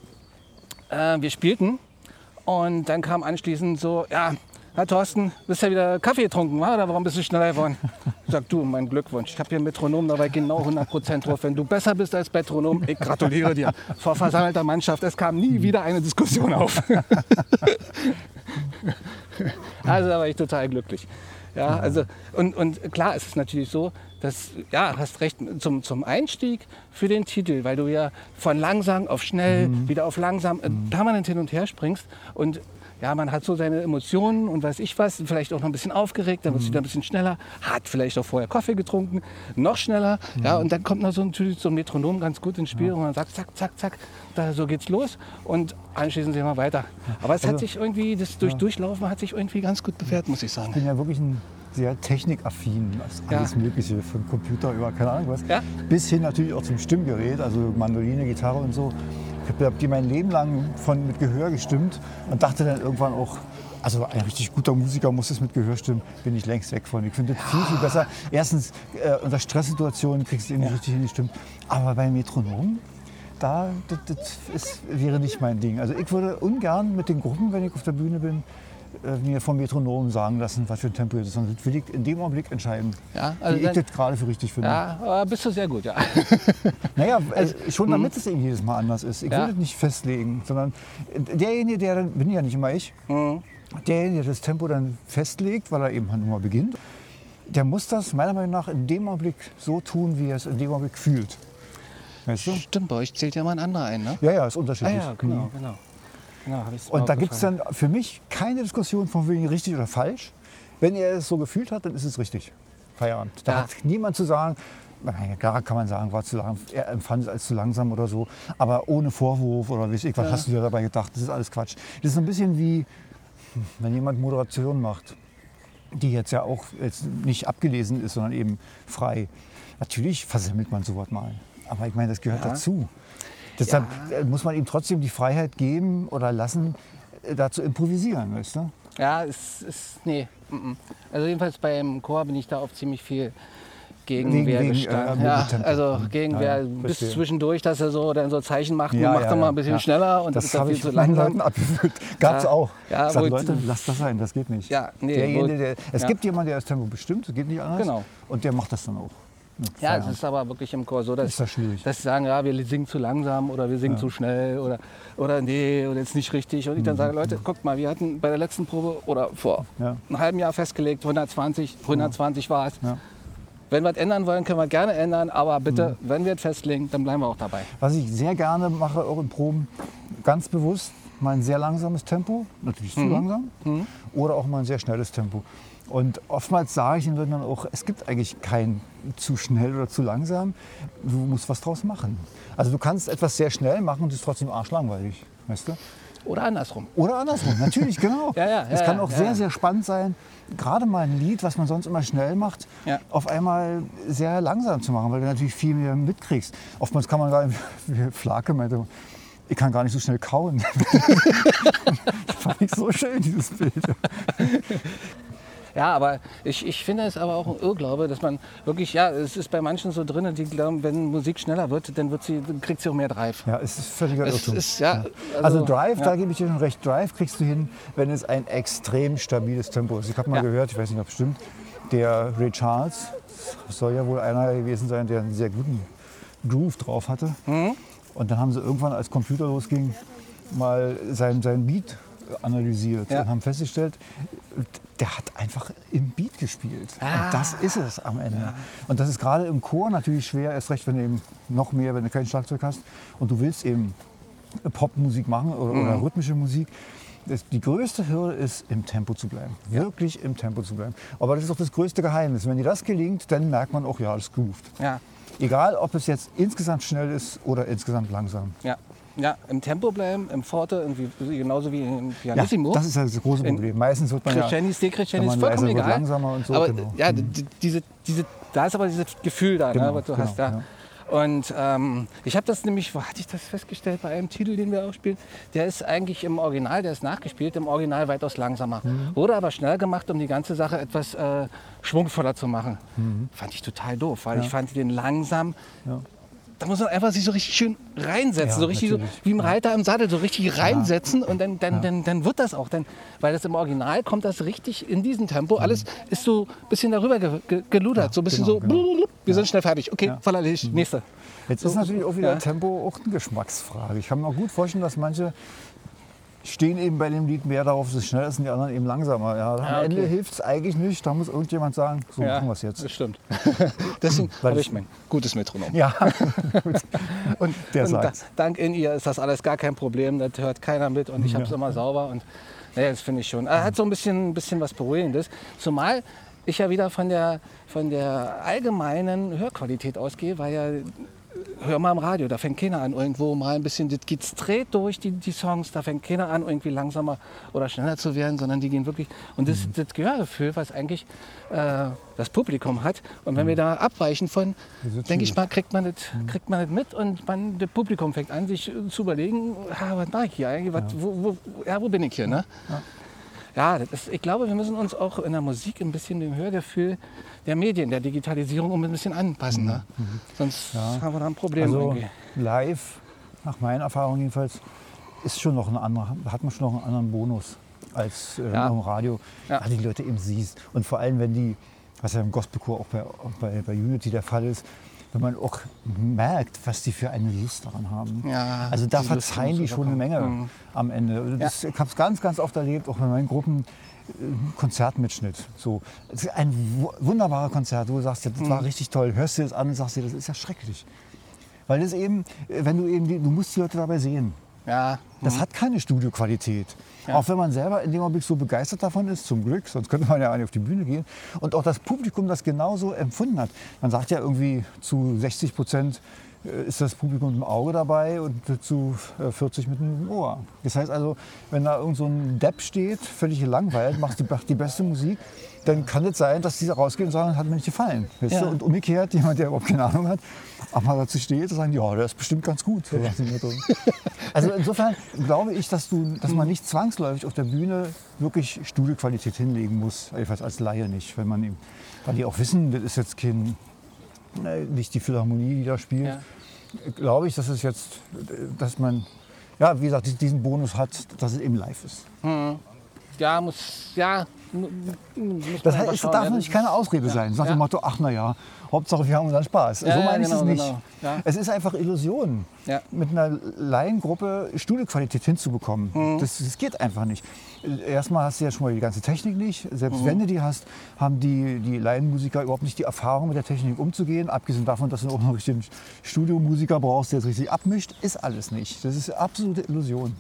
Äh, wir spielten und dann kam anschließend so, ja, Herr Thorsten, bist ja wieder Kaffee getrunken, wa? Oder warum bist du schneller geworden? Ich sag, du, mein Glückwunsch. Ich habe hier ein Metronom dabei genau hundert Prozent drauf. Wenn du besser bist als Metronom, ich gratuliere dir. Vor versammelter Mannschaft, es kam nie wieder eine Diskussion auf. Also da war ich total glücklich. Ja, also, und, und klar ist es natürlich so, dass, ja, hast recht, zum, zum Einstieg für den Titel, weil du ja von langsam auf schnell, wieder auf langsam äh, permanent hin und her springst und ja, man hat so seine Emotionen und weiß ich was, vielleicht auch noch ein bisschen aufgeregt, dann wird es wieder ein bisschen schneller, hat vielleicht auch vorher Kaffee getrunken, noch schneller, ja, und dann kommt noch so natürlich so ein Metronom ganz gut ins Spiel und man sagt, zack, zack, zack, da, so geht's los und anschließend sehen wir weiter. Aber es hat Also- sich irgendwie, das durch Durchlaufen hat sich irgendwie ganz gut bewährt, muss ich Ich sagen. bin ja wirklich ein sehr technikaffin, was Ja. alles Mögliche, vom Computer über keine Ahnung was, Ja. bis hin natürlich auch zum Stimmgerät, also Mandoline, Gitarre und so. Ich habe die mein Leben lang von, mit Gehör gestimmt und dachte dann irgendwann auch, also ein richtig guter Musiker muss es mit Gehör stimmen, bin ich längst weg von. Ich finde das viel, viel besser. Erstens, äh, unter Stresssituationen kriegst du eben nicht richtig hin, die Stimmen. Aber bei Metronom, da, das, das ist, wäre nicht mein Ding. Also ich würde ungern mit den Gruppen, wenn ich auf der Bühne bin, äh, mir vom Metronom sagen lassen, was für ein Tempo es ist, sondern das will ich in dem Augenblick entscheiden, Ja, also wie ich dann, das gerade für richtig finde. ja, aber bist du sehr gut, ja. Naja, also, schon damit es eben jedes Mal anders ist. Ich Ja. will das nicht festlegen, sondern derjenige, der dann, bin ja nicht immer ich, Mhm. derjenige, der das Tempo dann festlegt, weil er eben halt nun mal beginnt, der muss das meiner Meinung nach in dem Augenblick so tun, wie er es in dem Augenblick fühlt. Weißt du? Stimmt, bei euch zählt ja mal ein anderer ein, ne? Ja, ja, ist Ah unterschiedlich. ja, genau, Mhm. genau. genau hab ich's mal Und da gibt es aufgefallen. dann für mich keine Diskussion von wegen richtig oder falsch. Wenn er es so gefühlt hat, dann ist es richtig. Feierabend. Da Ja. hat niemand zu sagen, naja, klar kann man sagen, war zu lang, er empfand es als zu langsam oder so, aber ohne Vorwurf oder weiß ich, was Ja. hast du dir dabei gedacht, das ist alles Quatsch. Das ist so ein bisschen wie, wenn jemand Moderation macht, die jetzt ja auch jetzt nicht abgelesen ist, sondern eben frei. Natürlich versemmelt man sowas mal, aber ich meine, das gehört Ja. dazu. Deshalb äh, muss man ihm trotzdem die Freiheit geben oder lassen, äh, da zu improvisieren, weißt du? Ja, es ist, nee. mm-mm. Also jedenfalls beim Chor bin ich da auf ziemlich viel Gegenwehr Wegen- wegen, gestanden. äh, ja, Tempo. also Gegenwehr Ja, ja, bis verstehe. zwischendurch, dass er so dann so Zeichen macht, Ja, mach ja, doch mal ja. ein bisschen Ja. schneller und Das ist das habe viel ich zu mit meinen langsam. Leuten abgeführt. Gab's Ja. auch. Ja, ich sag, wo- Leute, lasst das sein, das geht nicht. Ja, nee, Derjenige, wo- der, es ja. gibt jemanden, der das Tempo bestimmt, das geht nicht anders. Genau. Und der macht das dann auch. Ja, es Feierabend. ist aber wirklich im Chor so, dass, Ist das schwierig. dass sie sagen, ja, wir singen zu langsam oder wir singen zu schnell oder, oder nee, oder jetzt nicht richtig. Und ich dann sage, Leute, guckt mal, wir hatten bei der letzten Probe oder vor Ja. einem halben Jahr festgelegt, hundertzwanzig, hundertzwanzig war es. Ja. Wenn wir es ändern wollen, können wir gerne ändern, aber bitte, wenn wir es festlegen, dann bleiben wir auch dabei. Was ich sehr gerne mache, auch in Proben, ganz bewusst mal ein sehr langsames Tempo, natürlich Mhm. zu langsam, oder auch mal ein sehr schnelles Tempo. Und oftmals sage ich den Leuten dann auch, es gibt eigentlich kein zu schnell oder zu langsam, du musst was draus machen. Also du kannst etwas sehr schnell machen und es ist trotzdem arschlangweilig, weißt du? Oder andersrum. Oder andersrum, natürlich, genau. Ja, ja, es ja, kann ja, auch ja. sehr, sehr spannend sein, gerade mal ein Lied, was man sonst immer schnell macht, Ja. auf einmal sehr langsam zu machen, weil du natürlich viel mehr mitkriegst. Oftmals kann man gar wie Flake meinte, ich kann gar nicht so schnell kauen. Das fand ich so schön, dieses Bild. Ja, aber ich, ich finde es aber auch ein Irrglaube, dass man wirklich, ja, es ist bei manchen so drin, die glauben, wenn Musik schneller wird, dann, wird sie, dann kriegt sie auch mehr Drive. Ja, es ist völliger Es Irrtum. ist, ja, Also, Drive, ja. da gebe ich dir schon recht, Drive kriegst du hin, wenn es ein extrem stabiles Tempo ist. Ich habe mal Ja. gehört, ich weiß nicht, ob es stimmt, der Ray Charles soll ja wohl einer gewesen sein, der einen sehr guten Groove drauf hatte. Mhm. Und dann haben sie irgendwann, als Computer losging, mal sein, sein Beat analysiert Ja. und haben festgestellt, der hat einfach im Beat gespielt. Ah. Und das ist es am Ende. Und das ist gerade im Chor natürlich schwer, erst recht, wenn du eben noch mehr, wenn du kein Schlagzeug hast und du willst eben Popmusik machen oder, Mhm. oder rhythmische Musik. Das, die größte Hürde ist, im Tempo zu bleiben. Wirklich im Tempo zu bleiben. Aber das ist auch das größte Geheimnis. Wenn dir das gelingt, dann merkt man auch, ja, es groovt. Ja, Egal, ob es jetzt insgesamt schnell ist oder insgesamt langsam. ja. Ja, im Tempo bleiben, im Forte, irgendwie, genauso wie im Ja, Pianissimo. das ist ja das große In Problem. Meistens wird man ja, Crescendis, wenn Decrescendis, man vollkommen leiser wird, egal. langsamer und so. aber genau. ja, die, diese, diese, da ist aber dieses Gefühl da, Genau, ne, was du genau, hast da. ja. Und ähm, ich habe das nämlich, wo hatte ich das festgestellt, bei einem Titel, den wir auch spielen, der ist eigentlich im Original, der ist nachgespielt, im Original weitaus langsamer. Mhm. Wurde aber schnell gemacht, um die ganze Sache etwas äh, schwungvoller zu machen. Fand ich total doof, weil Mhm. Ja. ich fand den langsam. Ja. Da muss man einfach sich so richtig schön reinsetzen, Ja, so richtig so, natürlich. wie ein Reiter im Sattel, so richtig reinsetzen und dann, dann, dann, dann wird das auch. Dann, weil das im Original kommt das richtig in diesem Tempo. Alles ist so ein bisschen darüber ge ge geludert, so ein bisschen genau, so, genau. blub, wir sind schnell fertig. Okay, Ja. voll erledigt, nächste. Jetzt ist natürlich auch wieder ja. Tempo auch eine Geschmacksfrage. Ich kann mir auch gut vorstellen, dass manche stehen eben bei dem Lied mehr darauf, dass es schneller ist und die anderen eben langsamer. Ja, am Ah, okay. Ende hilft es eigentlich nicht. Da muss irgendjemand sagen, so machen wir es jetzt. Das stimmt. Deswegen Weil habe es- ich mein gutes Metronom. Ja, Und, Der und da, sagt's. dank in ihr ist das alles gar kein Problem. Das hört keiner mit und ich habe es immer sauber. Und naja, das finde ich schon. Er hat so ein bisschen, ein bisschen was Beruhigendes. Zumal ich ja wieder von der, von der allgemeinen Hörqualität ausgehe, weil ja, hör mal im Radio, da fängt keiner an, irgendwo mal ein bisschen, das geht straight durch die, die Songs, da fängt keiner an, irgendwie langsamer oder schneller zu werden, sondern die gehen wirklich, und das, Mhm. das Gehörgefühl, was eigentlich äh, das Publikum hat, und wenn wir da abweichen von, Das ist denke ich schwierig. mal, kriegt man, das, kriegt man das mit und man, das Publikum fängt an, sich äh, zu überlegen, ah, was mache ich hier eigentlich, was, wo, wo, ja, wo bin ich hier, ne? Ja, das ist, ich glaube, wir müssen uns auch in der Musik ein bisschen dem Hörgefühl der Medien, der Digitalisierung um ein bisschen anpassen. Ne? Sonst haben wir da ein Problem. also irgendwie. live, nach meiner Erfahrung jedenfalls, ist schon noch ein anderer, hat man schon noch einen anderen Bonus. als äh, Ja. im Radio, Ja. ja. die Leute eben siehst. Und vor allem, wenn die, was ja im Gospelchor auch bei, auch bei, bei Unity der Fall ist, wenn man auch merkt, was die für eine Lust daran haben. Ja, also da die Lust verzeihen muss die schon eine Menge rüberkommen. am Ende. Das, Ich habe es ganz, ganz oft erlebt, auch bei meinen Gruppen, äh, Konzertmitschnitt. So. Es ist ein wu- wunderbarer Konzert, wo du sagst, ja, das war richtig toll. Hörst du das an und sagst dir, das ist ja schrecklich. Weil das eben, äh, wenn du eben, die, du musst die Leute dabei sehen. Ja, Das hat keine Studioqualität. Ja. Auch wenn man selber in dem Augenblick so begeistert davon ist, zum Glück, sonst könnte man ja nicht auf die Bühne gehen. Und auch das Publikum das genauso empfunden hat. Man sagt ja irgendwie, zu sechzig Prozent ist das Publikum mit dem Auge dabei und zu vierzig mit dem Ohr. Das heißt also, wenn da irgend so ein Depp steht, völlig gelangweilt, macht die, macht die beste Musik, dann kann es sein, dass die rausgehen und sagen, hat mir nicht gefallen. Weißt Ja. du? Und umgekehrt, jemand, der überhaupt keine Ahnung hat, aber dazu steht, sagen, ja, der ist bestimmt ganz gut. So nach dem Motto. Also insofern glaube ich, dass, du, dass man nicht zwangsläufig auf der Bühne wirklich Studioqualität hinlegen muss, jedenfalls als Laie nicht, wenn man, weil die auch wissen, das ist jetzt kein, ne, nicht die Philharmonie, die da spielt. Ja. Glaube ich, dass es jetzt, dass man, ja, wie gesagt, diesen Bonus hat, dass es eben live ist. ja, muss, ja, mu- mu- muss Das man einfach heißt, es schauen, darf ja, nicht das keine Ausrede sein. Nach Ja. dem Motto, ach na ja, Hauptsache wir haben unseren Spaß. Ja, so ja, meine ich genau, es nicht. genau. Ja. Es ist einfach Illusion, Ja. mit einer Laiengruppe Studioqualität hinzubekommen. Mhm. Das, das geht einfach nicht. Erstmal hast du ja schon mal die ganze Technik nicht. Mhm. Selbst wenn du die hast, haben die, die Laienmusiker überhaupt nicht die Erfahrung, mit der Technik umzugehen. Abgesehen davon, dass du auch noch richtig einen Studiomusiker brauchst, der es richtig abmischt, ist alles nicht. Das ist absolute Illusion.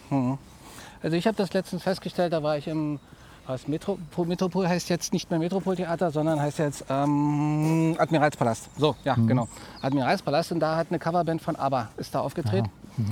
Also ich habe das letztens festgestellt, da war ich im was Metropol, Metropol heißt jetzt nicht mehr Metropoltheater, sondern heißt jetzt ähm, Admiralspalast. So, ja, genau. Admiralspalast und da hat eine Coverband von ABBA ist da aufgetreten.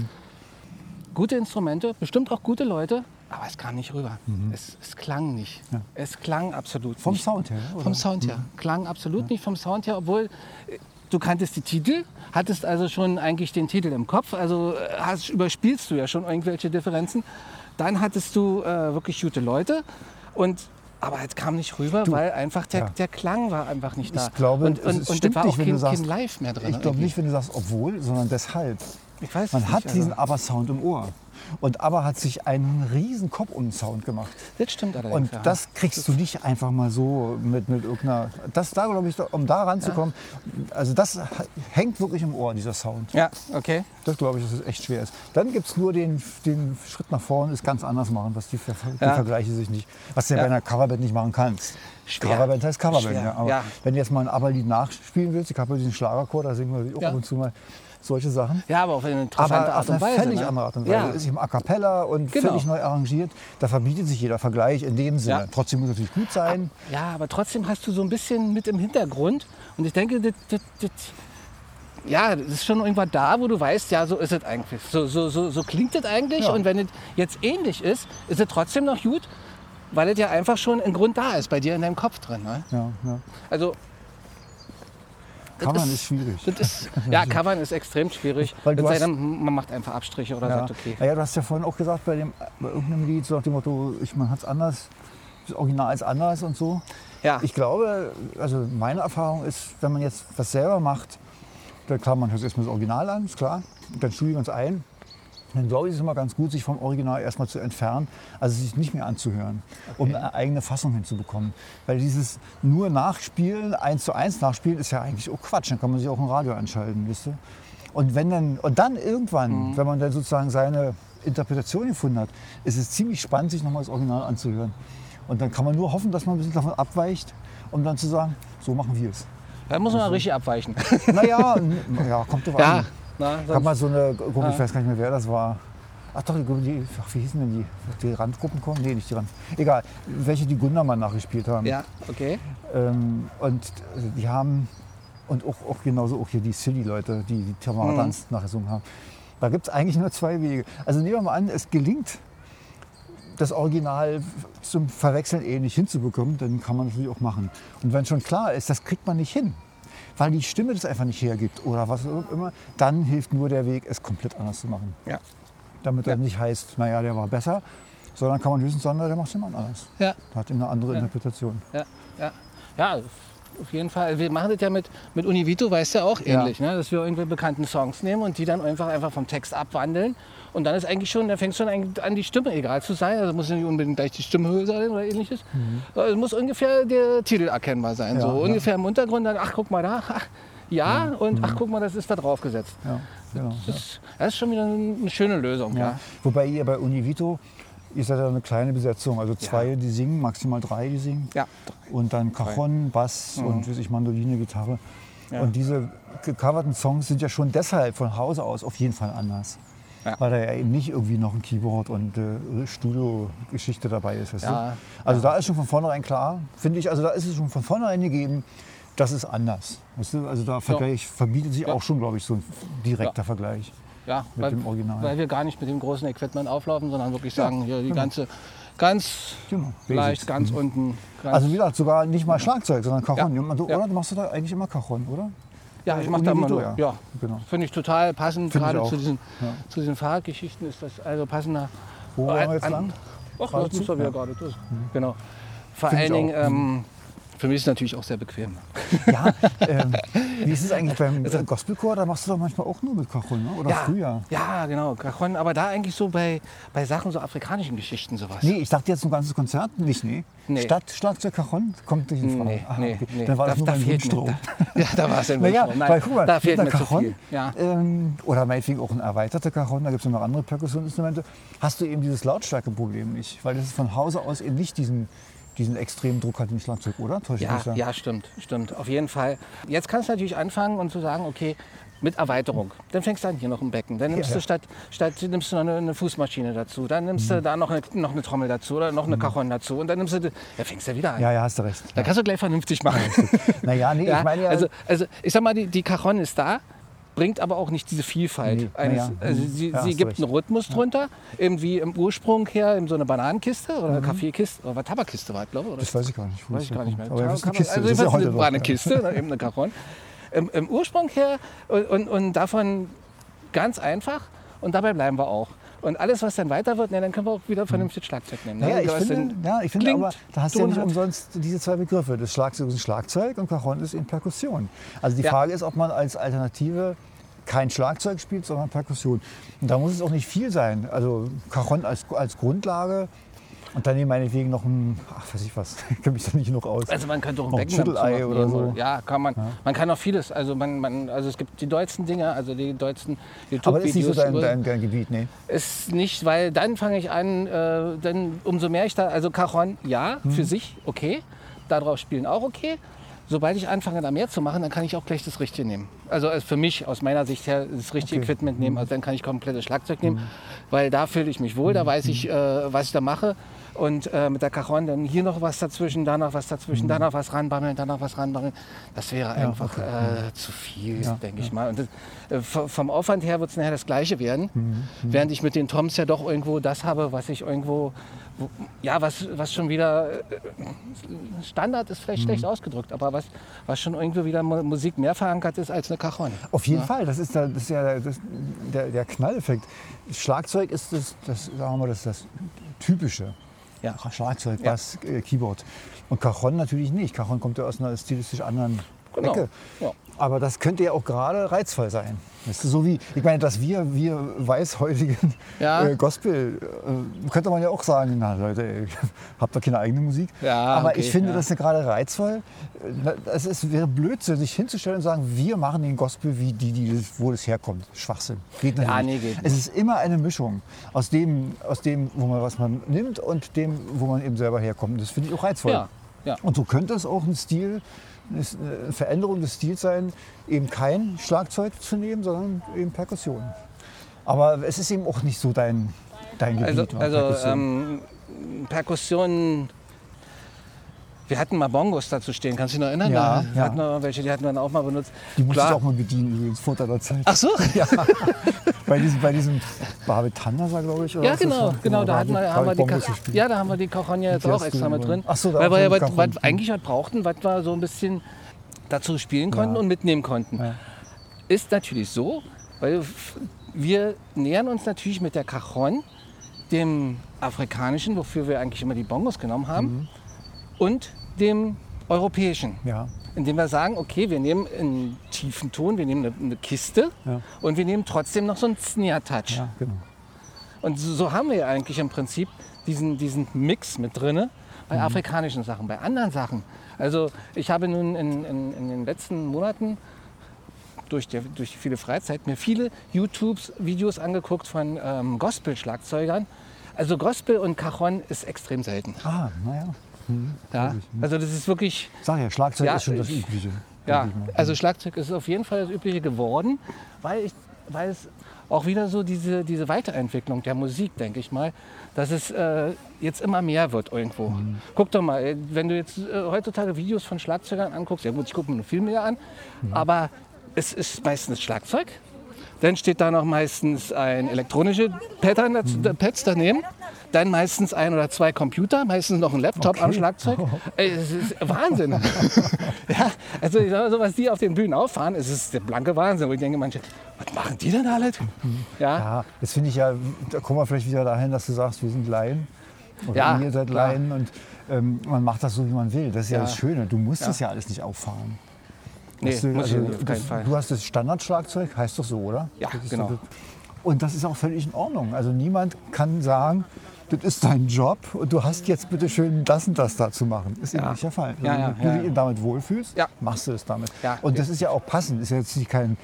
Gute Instrumente, bestimmt auch gute Leute, aber es kam nicht rüber. Es, es klang nicht. Es klang absolut Vom nicht. Sound her, oder? Vom Sound her. Klang absolut nicht vom Sound her, obwohl äh, du kanntest die Titel, hattest also schon eigentlich den Titel im Kopf, also äh, hast, überspielst du ja schon irgendwelche Differenzen. Dann hattest du äh, wirklich gute Leute und aber es kam nicht rüber, weil einfach der, ja. der Klang war einfach nicht da. Ich glaube, und, es und, ist- und stimmt da war nicht, auch wenn kein, du sagst- kein Live mehr drin. Ich glaube nicht, wenn du sagst, obwohl, sondern deshalb. Ich weiß Man es hat nicht, diesen also. ABBA-Sound im Ohr. Und ABBA hat sich einen riesen Kopf um den Sound gemacht. Das stimmt allerdings. Und ja. das kriegst du nicht einfach mal so mit, mit irgendeiner... Das da, glaube ich, um da ranzukommen, also das ha- hängt wirklich im Ohr, dieser Sound. Ja, okay. Das glaube ich, dass es echt schwer ist. Dann gibt es nur den, den Schritt nach vorne, ist ganz anders machen, was die, Ver die Ja. Vergleiche sich nicht... Was du ja Ja. bei einer Coverband nicht machen kannst. Schwer. Coverband heißt Coverband, Schwer, ja. Aber ja. wenn du jetzt mal ein ABBA-Lied nachspielen willst, ich habe ja diesen Schlagerchor, da singen wir auch Ja. ab und zu mal solche Sachen. Ja, aber auf eine interessante Aber Art auf und eine Weise. völlig ne? andere Art und Weise. Ja. Ist eben a cappella und Genau. völlig neu arrangiert. Da verbietet sich jeder Vergleich in dem Sinne. Ja. Trotzdem muss es natürlich gut sein. Ja, aber trotzdem hast du so ein bisschen mit im Hintergrund. Und ich denke, das, das, das, ja, das ist schon irgendwann da, wo du weißt, ja, so ist es eigentlich. So, so, so, so klingt es eigentlich. Ja. Und wenn es jetzt ähnlich ist, ist es trotzdem noch gut, weil es ja einfach schon ein Grund da ist bei dir in deinem Kopf drin. Ne? Ja, ja. Also, das Covern ist schwierig. Das ist, ja, Covern ist extrem schwierig. Weil du Es sei hast- denn, man macht einfach Abstriche oder Ja. sagt, okay. Naja, du hast ja vorhin auch gesagt, bei, dem, bei irgendeinem Lied, so nach dem Motto, ich, man hat es anders, das Original ist anders und so. Ja. Ich glaube, also meine Erfahrung ist, wenn man jetzt was selber macht, dann klar, man hört sich erstmal das Original an, ist klar, und dann studiert man es ein. Dann glaube ich, ist es immer ganz gut, sich vom Original erstmal zu entfernen, also sich nicht mehr anzuhören, um eine eigene Fassung hinzubekommen. Weil dieses nur Nachspielen, eins zu eins Nachspielen, ist ja eigentlich auch Quatsch. Dann kann man sich auch ein Radio anschalten, wisst ihr? Und, wenn dann, und dann irgendwann, wenn man dann sozusagen seine Interpretation gefunden hat, ist es ziemlich spannend, sich nochmal das Original anzuhören. Und dann kann man nur hoffen, dass man ein bisschen davon abweicht, um dann zu sagen, so machen wir es. Da muss man richtig abweichen. Naja, n- ja, kommt drauf Ja, an. na, Ich habe sonst, mal so eine Gruppe, ich weiß gar nicht mehr, wer das war. Ach doch, die, Gruppe, die ach, wie hießen denn die? Die Randgruppen kommen? Nee, nicht die Rand. Egal, welche die Gundermann nachgespielt haben. ja, okay. Ähm, und also die haben, und auch, auch genauso auch hier die Silly-Leute, die die Tamara Mhm. Tanz nachgesungen haben. Da gibt es eigentlich nur zwei Wege. Also nehmen wir mal an, es gelingt, das Original zum Verwechseln ähnlich hinzubekommen, dann kann man das natürlich auch machen. Und wenn schon klar ist, das kriegt man nicht hin, weil die Stimme das einfach nicht hergibt oder was auch immer, dann hilft nur der Weg, es komplett anders zu machen. Ja. Damit Ja. dann nicht heißt, naja, der war besser, sondern kann man höchstens sagen, na, der macht jemand anders. Ja, Der hat eine andere Ja. Interpretation. ja, ja. Ja, auf jeden Fall. Wir machen das ja mit, mit Univito, weißt du ja auch Ja. ähnlich, ne? Dass wir irgendwie bekannten Songs nehmen und die dann einfach, einfach vom Text abwandeln. Und dann ist eigentlich schon, da fängt schon eigentlich an, die Stimme egal zu sein. Also muss nicht unbedingt gleich die Stimmhöhe sein oder ähnliches. Mhm. Es muss ungefähr der Titel erkennbar sein. Ja, so ja. ungefähr im Untergrund dann, ach guck mal da, ach, ja, und ach guck mal, das ist da drauf gesetzt. Ja, genau, ja. Das, ist, das ist schon wieder eine schöne Lösung. Ja. Ja. Wobei ihr bei Univito, ihr seid ja eine kleine Besetzung, also zwei, Ja. die singen, maximal drei, die singen. Ja. Und dann Cajon, Bass Mhm. und weiß ich, Mandoline, Gitarre. Ja. Und diese gecoverten Songs sind ja schon deshalb von Hause aus auf jeden Fall anders. Ja. Weil da ja eben nicht irgendwie noch ein Keyboard und äh, Studio-Geschichte dabei ist. Weißt Ja. du? Also da ist schon von vornherein klar, finde ich, also da ist es schon von vornherein gegeben, das ist anders. Weißt du? Also da Vergleich verbietet sich Ja. auch schon, glaube ich, so ein direkter Ja. Vergleich. Ja, Mit weil, dem Original. weil wir gar nicht mit dem großen Equipment auflaufen, sondern wirklich Ja, sagen, hier die genau. ganze, ganz Genau, leicht, Basics. ganz Mhm. unten. Ganz, Also wie gesagt, sogar nicht mal Schlagzeug, sondern Cajon. Ja. Ja. Du, Ja. Oder? Du machst du da eigentlich immer Cajon, oder? ja, ich mache da immer Univito, nur. ja. Ja, Genau. finde ich total passend, Finde ich gerade auch. zu diesen, Ja. zu diesen Fahrradgeschichten ist das also passender. Wo wollen wir jetzt An- lang? Ach, das Geradezu? ist doch wieder Ja. gerade durch. Genau. Vor Finde allen ich Dingen, auch. ähm, für mich ist es natürlich auch sehr bequem. Ja, ähm, wie ist es eigentlich beim Gospelchor? Da machst du doch manchmal auch nur mit Cajon, ne? Oder früher? Ja, genau. Cajon, aber da eigentlich so bei, bei Sachen, so afrikanischen Geschichten sowas. Nee, ich dachte jetzt ein ganzes Konzert. Nicht, nee. Nee. Statt Schlagzeug Cajon kommt nicht in Frage. Nee, Ah, nee, okay. nee. Dann war das da, nur da mein fehlt Wunschtraum. mir, da, ja, da war es ein Naja, Wunschtraum. Nein, weil guck mal, da fehlt mit mir einer zu Cajon, viel. Ja. ähm, oder meinetwegen auch ein erweiterter Cajon, da gibt es noch andere Perkussioninstrumente, hast du eben dieses Lautstärkeproblem nicht. Weil das von Hause aus eben nicht diesen, diesen extremen Druck hat im Schlagzeug, oder? Täusche ich Ja, mich da? ja, stimmt, stimmt, auf jeden Fall. Jetzt kannst du natürlich anfangen und zu sagen, okay, mit Erweiterung. Dann fängst du an, hier noch ein Becken. Dann nimmst Ja, du ja. statt, statt nimmst du noch eine, eine Fußmaschine dazu. Dann nimmst du da noch eine, noch eine Trommel dazu oder noch eine Cajon dazu. Und dann nimmst du, die- ja, fängst du wieder an. Ja, ja, hast du recht. Da kannst du gleich vernünftig machen. Naja, nee, Ja, ich meine ja, also, also ich sag mal, die, die Cajon ist da, bringt aber auch nicht diese Vielfalt. Nee, eines, na ja. also Mhm. sie Ja, sie hast gibt recht. einen Rhythmus drunter, irgendwie im Ursprung her in so eine Bananenkiste oder eine Kaffeekiste oder Tabakkiste war, glaube ich. Oder? das weiß ich gar nicht. Weiß ich gar nicht mehr. Aber das ist eine Kann man- Kiste, also das ist ja jedenfalls heute noch. war eine ja. Kiste, oder eben eine Cajon. Im, Im Ursprung her und, und, und davon ganz einfach und dabei bleiben wir auch. Und alles, was dann weiter wird, ne, dann können wir auch wieder vernünftig Schlagzeug nehmen. Ne? Naja, ich Was finde, denn ja, ich finde klingt, aber, da hast du ja Ton nicht hat. umsonst diese zwei Begriffe. Das Schlagzeug ist ein Schlagzeug und Cajon ist eben Perkussion. Also die Ja. Frage ist, ob man als Alternative kein Schlagzeug spielt, sondern Perkussion. Und da muss es auch nicht viel sein. Also Cajon als, als Grundlage und dann eben meinetwegen noch ein, ach weiß ich was, ich kenne mich da nicht genug aus. Also man könnte auch ein Noch ein Becken dazu Schüttelei noch oder nehmen, so. Ja, kann man. Man kann auch vieles. Also, man, man, also es gibt die deutschen Dinge, also die deutschen Aber das ist nicht so YouTube-Videos. dein, über- dein, dein Gebiet, nee. Ist nicht, weil dann fange ich an, äh, dann umso mehr ich da, also Cajon, ja, Mhm. für sich, okay. Darauf spielen auch okay. Sobald ich anfange, da mehr zu machen, dann kann ich auch gleich das Richtige nehmen. Also äh, für mich, aus meiner Sicht her, das richtige Okay. Mhm. Equipment nehmen. Also dann kann ich komplettes Schlagzeug nehmen, weil da fühle ich mich wohl, da weiß ich, äh, was ich da mache. Und äh, mit der Cajon dann hier noch was dazwischen, da noch was dazwischen, da noch was ranbammeln, da noch was ranbammeln. Das wäre einfach äh, zu viel, denke ich mal. Und das, äh, v- vom Aufwand her wird es nachher das Gleiche werden, während ich mit den Toms ja doch irgendwo das habe, was ich irgendwo, wo, ja, was, was schon wieder äh, Standard ist vielleicht schlecht ausgedrückt, aber was, was schon irgendwo wieder Mu- Musik mehr verankert ist als eine Cajon. Auf jeden Fall, das ist, der, das ist ja das, der, der Knalleffekt. Schlagzeug ist das, das, sagen wir mal, das, das Typische. Ja. Schlagzeug, Ja. Bass, äh, Keyboard. Und Cajon natürlich nicht. Cajon kommt ja aus einer stilistisch anderen Genau. Ecke. Ja. Aber das könnte ja auch gerade reizvoll sein. Weißt du, so wie, ich meine, dass wir, wir weißhäutigen Ja. äh, Gospel, äh, könnte man ja auch sagen, na Leute, ey, habt ihr keine eigene Musik? Ja, Aber okay, ich finde ja. das ist gerade reizvoll. Es ist, wäre Blödsinn, sich hinzustellen und sagen, wir machen den Gospel wie die, die das, wo das herkommt. Schwachsinn. Geht natürlich Ja, nicht. nee, geht Es ist immer eine Mischung aus dem, aus dem, wo man was man nimmt und dem, wo man eben selber herkommt. Das finde ich auch reizvoll. Ja, ja. Und so könnte es auch ein Stil, eine Veränderung des Stils sein, eben kein Schlagzeug zu nehmen, sondern eben Perkussion. Aber es ist eben auch nicht so dein, dein Gebiet. Also, wa, also Perkussion. ähm, Perkussion. Wir hatten mal Bongos dazu stehen, kannst du dich noch erinnern? Ja, Da ja. hatten wir welche, die hatten wir dann auch mal benutzt. Die musste ich Klar. auch mal bedienen übrigens, vor deiner Zeit. Ach so? Ja, bei diesem, bei diesem Barbet Tanasa, glaube ich. Oder Ja, was das genau, war? genau. Da, hatten wir, habe ich- haben wir habe die, ich Bongos Ka- gespielt. ja, da haben wir die Cajon ja jetzt Die auch hast du extra mit gewonnen. drin. Ach so, da weil auch wir ja mit was, Cajon. was eigentlich was brauchten, was wir so ein bisschen dazu spielen konnten Ja. und mitnehmen konnten. Ja. Ist natürlich so, weil f- wir nähern uns natürlich mit der Cajon dem afrikanischen, wofür wir eigentlich immer die Bongos genommen haben, Mhm. und dem europäischen. Ja. indem wir sagen, okay, wir nehmen einen tiefen Ton, wir nehmen eine, eine Kiste Ja. und wir nehmen trotzdem noch so einen Snare-Touch. Ja, genau. Und so, so haben wir ja eigentlich im Prinzip diesen, diesen Mix mit drin bei Mhm. afrikanischen Sachen, bei anderen Sachen. Also ich habe nun in, in, in den letzten Monaten durch die, durch die viele Freizeit mir viele YouTube-Videos angeguckt von ähm, Gospel-Schlagzeugern. Also Gospel und Cajon ist extrem selten. Ah, naja. Ja? Also das ist wirklich, Sag ja, Schlagzeug Ja, ist schon das ich- Übliche. ja, denke ich mal. also Schlagzeug ist auf jeden Fall das Übliche geworden, weil, ich, weil es auch wieder so diese, diese Weiterentwicklung der Musik, denke ich mal, dass es äh, jetzt immer mehr wird irgendwo. Mhm. Guck doch mal, äh, wenn du jetzt äh, heutzutage Videos von Schlagzeugern anguckst, ja gut, ich gucke mir noch viel mehr an, Mhm. aber es ist meistens Schlagzeug. Dann steht da noch meistens ein elektronische Pattern, dazu- Mhm. Pads daneben. Dann meistens ein oder zwei Computer, meistens noch ein Laptop am Okay. Schlagzeug. Ey, es ist Wahnsinn. Ja, also ich sag mal so, was die auf den Bühnen auffahren, es ist der blanke Wahnsinn. Wo ich denke, manche, was machen die denn alle? Ja, Ja, das finde ich ja, da kommen wir vielleicht wieder dahin, dass du sagst, wir sind Laien. Oder Ja, ihr seid klar. Laien und ähm, man macht das so, wie man will. Das ist ja, Ja. das Schöne. Du musst Ja. das ja alles nicht auffahren. nee, Weißt du, muss also, ich nicht, auf keinen das, Fall. Du hast das Standardschlagzeug, heißt doch so, oder? Ja, Das ist genau. so das- und das ist auch völlig in Ordnung. Also niemand kann sagen, das ist dein Job und du hast jetzt bitte schön das und das da zu machen. Ist eben Ja. nicht der Fall. Ja, Also, ja, wenn du ja, dich ja. damit wohlfühlst, Ja. machst du es damit. Ja, und ja. das ist ja auch passend. Ist ja jetzt nicht kein,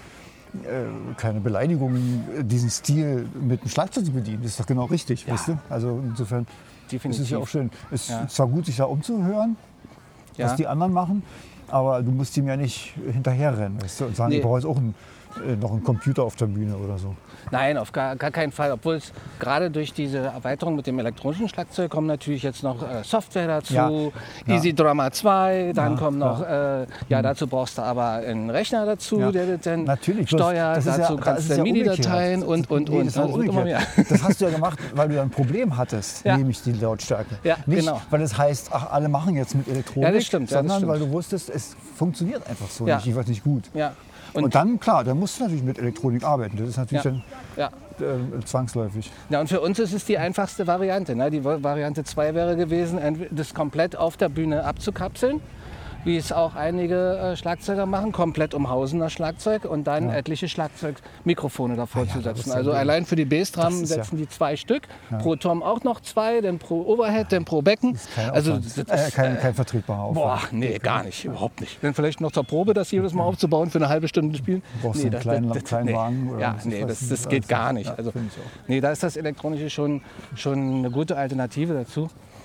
äh, keine Beleidigung, äh, diesen Stil mit dem Schlagzeug zu bedienen. Das ist doch genau richtig, Ja. weißt du? Also insofern Definitiv. ist es ja auch schön. Es Ja. ist zwar gut, sich da umzuhören, Ja. was die anderen machen, aber du musst ihm ja nicht hinterherrennen, weißt du? Und sagen, Nee. ich brauche jetzt auch einen, äh, noch einen Computer auf der Bühne oder so. Nein, auf gar, gar keinen Fall. Obwohl es gerade durch diese Erweiterung mit dem elektronischen Schlagzeug kommt natürlich jetzt noch äh, Software dazu, Ja. Ja. Easy Drummer zwei, dann Ja, kommt noch, äh, ja dazu brauchst du aber einen Rechner dazu, Ja. der das dann Natürlich, bloß steuert, das ist dazu ja, da kannst ist du es ja MIDI-Dateien umgekehrt. und, und, Nee, und. das, ist Also auch es wird immer umgekehrt. mehr. Das hast du ja gemacht, weil du ja ein Problem hattest, Ja. nämlich die Lautstärke. Ja, Nicht, genau. weil es heißt, ach, alle machen jetzt mit Elektronik, Ja, das stimmt, ja, das sondern stimmt. weil du wusstest, es funktioniert einfach so Ja. nicht, jedenfalls nicht gut. Ja. Und, Und, dann, klar, dann musst du natürlich mit Elektronik arbeiten. Das ist natürlich Ja. dann ja. äh, zwangsläufig. Ja, und für uns ist es die einfachste Variante. Ne? Die Variante zwei wäre gewesen, entweder das komplett auf der Bühne abzukapseln, wie es auch einige äh, Schlagzeuger machen, komplett umhausen das Schlagzeug und dann etliche Schlagzeugmikrofone davor Ah ja, zu das ist setzen. ja Also gut. allein für die Bassdrum Das ist ja- setzen die zwei Stück, pro Tom auch noch zwei, dann pro Overhead, dann pro Becken. Kein, Also Aufwand. das äh, ist, kein, kein vertretbarer Aufwand. boah, nee, gar nicht, überhaupt nicht. Dann vielleicht noch zur Probe, das jedes Mal aufzubauen für eine halbe Stunde spielen. Du brauchst Nee, einen das- kleinen, das- kleinen nee. Wagen. Oder Ja, was ich nee, weiß das, nicht. das geht gar nicht. Ja, Also, finde ich auch. nee, da ist das Elektronische schon, schon eine gute Alternative dazu.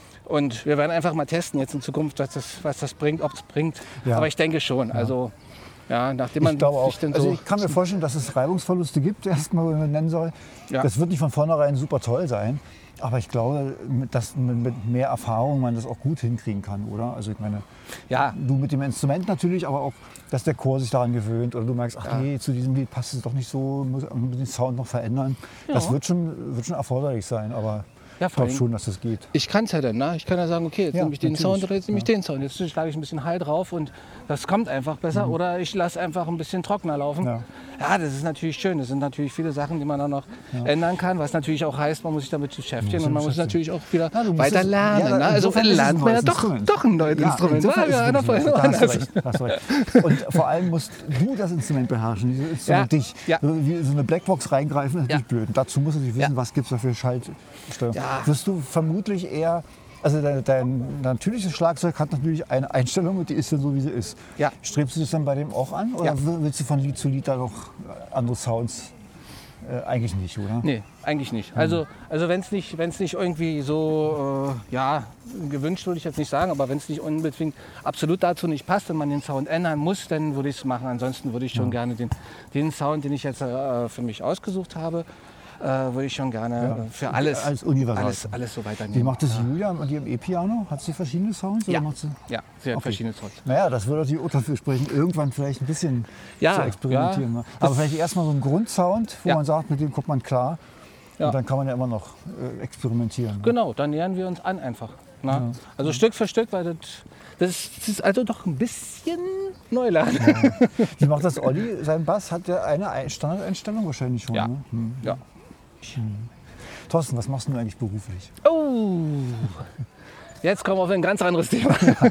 Und wir werden einfach mal testen jetzt in Zukunft, was das, was das bringt, ob es bringt. Ja. Aber ich denke schon. Also, ja, nachdem man Ich glaube auch. sich dann Also so... ich kann mir vorstellen, dass es Reibungsverluste gibt, erstmal, wenn man nennen soll. Ja. Das wird nicht von vornherein super toll sein. Aber ich glaube, mit- dass mit mit mehr Erfahrung man das auch gut hinkriegen kann, oder? Also ich meine, ja, du mit dem Instrument natürlich, aber auch, dass der Chor sich daran gewöhnt. Oder du merkst, ach Ja. nee, zu diesem Lied passt es doch nicht so, muss den Sound noch verändern. Das Ja. wird schon, wird schon erforderlich sein, aber Ja, ich vor glaube allem- schon, dass das geht. ich kann es ja dann. Ne? Ich kann ja sagen, okay, jetzt Ja, nehme ich den natürlich. Sound oder jetzt nehme ich Ja. den Sound. Jetzt schlage ich ein bisschen Hall drauf und das kommt einfach besser. Oder ich lasse einfach ein bisschen trockener laufen. Mhm. Ja. Ja. das ist natürlich schön. Das sind natürlich viele Sachen, die man dann noch ändern kann. Was natürlich auch heißt, man muss sich damit beschäftigen. sich und man muss beschäftigen. natürlich auch wieder Ja, du musst weiter es- lernen. ja, ne? Also insofern ist es ein lernt man ja neues doch, Instrument. doch ein neues Ja, Instrument. insofern Ja, ist es ja, wirklich einer so. vorher Da hast du anders. recht, hast du recht. Und vor allem musst du das Instrument beherrschen. Das ist so Ja, dich. ja. So, wie so eine Blackbox reingreifen, ist Ja. natürlich blöd. Und dazu musst du natürlich wissen, Ja. was gibt es da für Schaltsteuerung. Ja. Wirst du vermutlich eher, also dein, dein natürliches Schlagzeug hat natürlich eine Einstellung und die ist dann so, wie sie ist. Ja. Strebst du das dann bei dem auch an? Oder Ja. willst du von Lied zu Lied da noch andere Sounds? Äh, eigentlich nicht, oder? Nee, eigentlich nicht. Also, also wenn es nicht, wenn's nicht irgendwie so, äh, ja, gewünscht würde ich jetzt nicht sagen, aber wenn es nicht unbedingt absolut dazu nicht passt und man den Sound ändern muss, dann würde ich es machen. Ansonsten würde ich schon gerne den, den Sound, den ich jetzt äh, für mich ausgesucht habe, äh, würde ich schon gerne Ja. äh, für alles, Als universal. alles, alles so Wie weiternehmen. macht das Julia mit ihrem E-Piano? Hat sie verschiedene Sounds? Ja. Oder macht sie? Ja, sie hat Okay. verschiedene Sounds. Naja, das würde natürlich auch dafür sprechen, irgendwann vielleicht ein bisschen Ja, zu experimentieren. ja. ne? Aber vielleicht erstmal so einen Grundsound, wo Ja. man sagt, mit dem kommt man klar. Ja. Und dann kann man ja immer noch äh, experimentieren. ne? Genau, dann nähern wir uns an einfach. Na? Also Stück für Stück, weil das, das ist also doch ein bisschen Neuland. Wie macht das Olli? Sein Bass hat ja eine Ein- Standardeinstellung wahrscheinlich schon. Ja. Ne? Hm. Ja. Thorsten, was machst du eigentlich beruflich? Oh, Jetzt kommen wir auf ein ganz anderes Thema.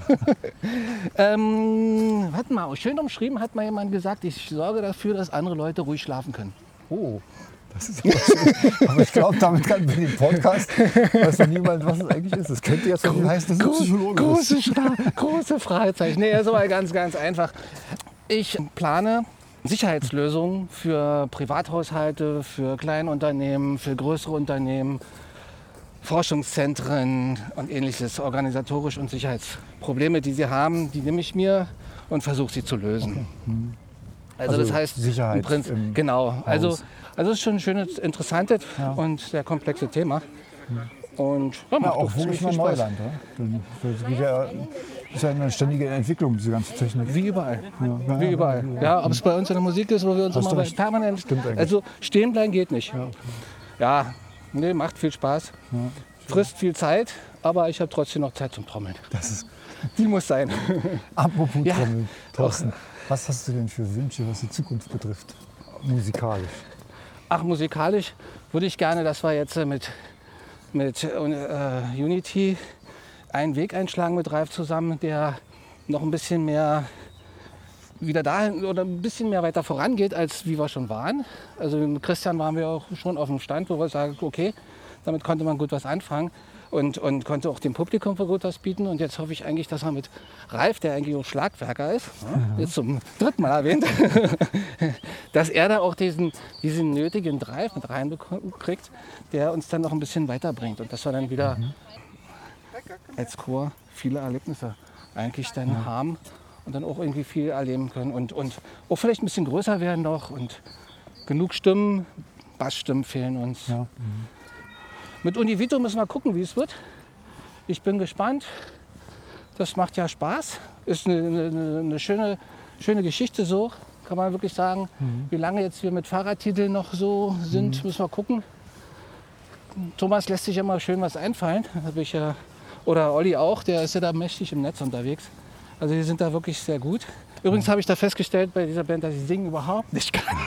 ähm, warte mal, schön umschrieben hat mal jemand gesagt, ich sorge dafür, dass andere Leute ruhig schlafen können. Oh, das ist aber schön. Aber ich glaube, damit kann man den Podcast, weiß noch niemand, was es eigentlich ist. Das könnte jetzt nicht heißen, dass es Psychologe ist. Große, Schra- große Fragezeichen. Nee, ist aber ganz, ganz einfach. Ich plane Sicherheitslösungen für Privathaushalte, für Kleinunternehmen, für größere Unternehmen, Forschungszentren und ähnliches, organisatorisch und Sicherheitsprobleme, die sie haben, die nehme ich mir und versuche sie zu lösen. Okay. Hm. Also, also das heißt, Sicherheit im Prinzip, im genau. Haus. Also, also es ist schon ein schönes, interessantes ja. und sehr komplexes Thema. Und ja, ja, auch wirklich mal Neuland. Ja? Das geht ja, ist ja eine ständige Entwicklung, diese ganze Technik. Wie überall. Ja, ja, Wie überall. Ja, ja, ob es bei uns in der Musik ist, wo wir uns Hast immer permanent. Stimmt eigentlich. Also stehen bleiben geht nicht. Ja, okay. ja nee, macht viel Spaß. Ja. Frisst viel Zeit, aber ich habe trotzdem noch Zeit zum Trommeln. Das ist die muss sein. Apropos ja. Trommeln, Thorsten, was hast du denn für Wünsche, was die Zukunft betrifft, musikalisch? Ach, musikalisch würde ich gerne, dass wir jetzt mit, mit äh, Unity einen Weg einschlagen mit Ralf zusammen, der noch ein bisschen mehr wieder dahin oder ein bisschen mehr weiter vorangeht, als wie wir schon waren. Also mit Christian waren wir auch schon auf dem Stand, wo wir sagen, okay, damit konnte man gut was anfangen und, und konnte auch dem Publikum gut was bieten. Und jetzt hoffe ich eigentlich, dass er mit Ralf, der eigentlich auch Schlagwerker ist, ja. jetzt zum dritten Mal erwähnt, dass er da auch diesen, diesen nötigen Drive mit reinkriegt, der uns dann noch ein bisschen weiterbringt. Und dass wir dann wieder mhm. als Chor viele Erlebnisse eigentlich dann ja. haben und dann auch irgendwie viel erleben können. Und, und auch vielleicht ein bisschen größer werden noch und genug Stimmen, Bassstimmen fehlen uns. Ja. Mhm. Mit Univito müssen wir gucken, wie es wird. Ich bin gespannt. Das macht ja Spaß. Ist eine, eine, eine schöne, schöne Geschichte so, kann man wirklich sagen. Mhm. Wie lange jetzt wir mit Fahrradtiteln noch so sind, mhm. müssen wir gucken. Thomas lässt sich immer schön was einfallen. Da bin ich ja, oder Olli auch, der ist ja da mächtig im Netz unterwegs. Also die sind da wirklich sehr gut. Übrigens habe ich da festgestellt bei dieser Band, dass ich singen überhaupt nicht kann.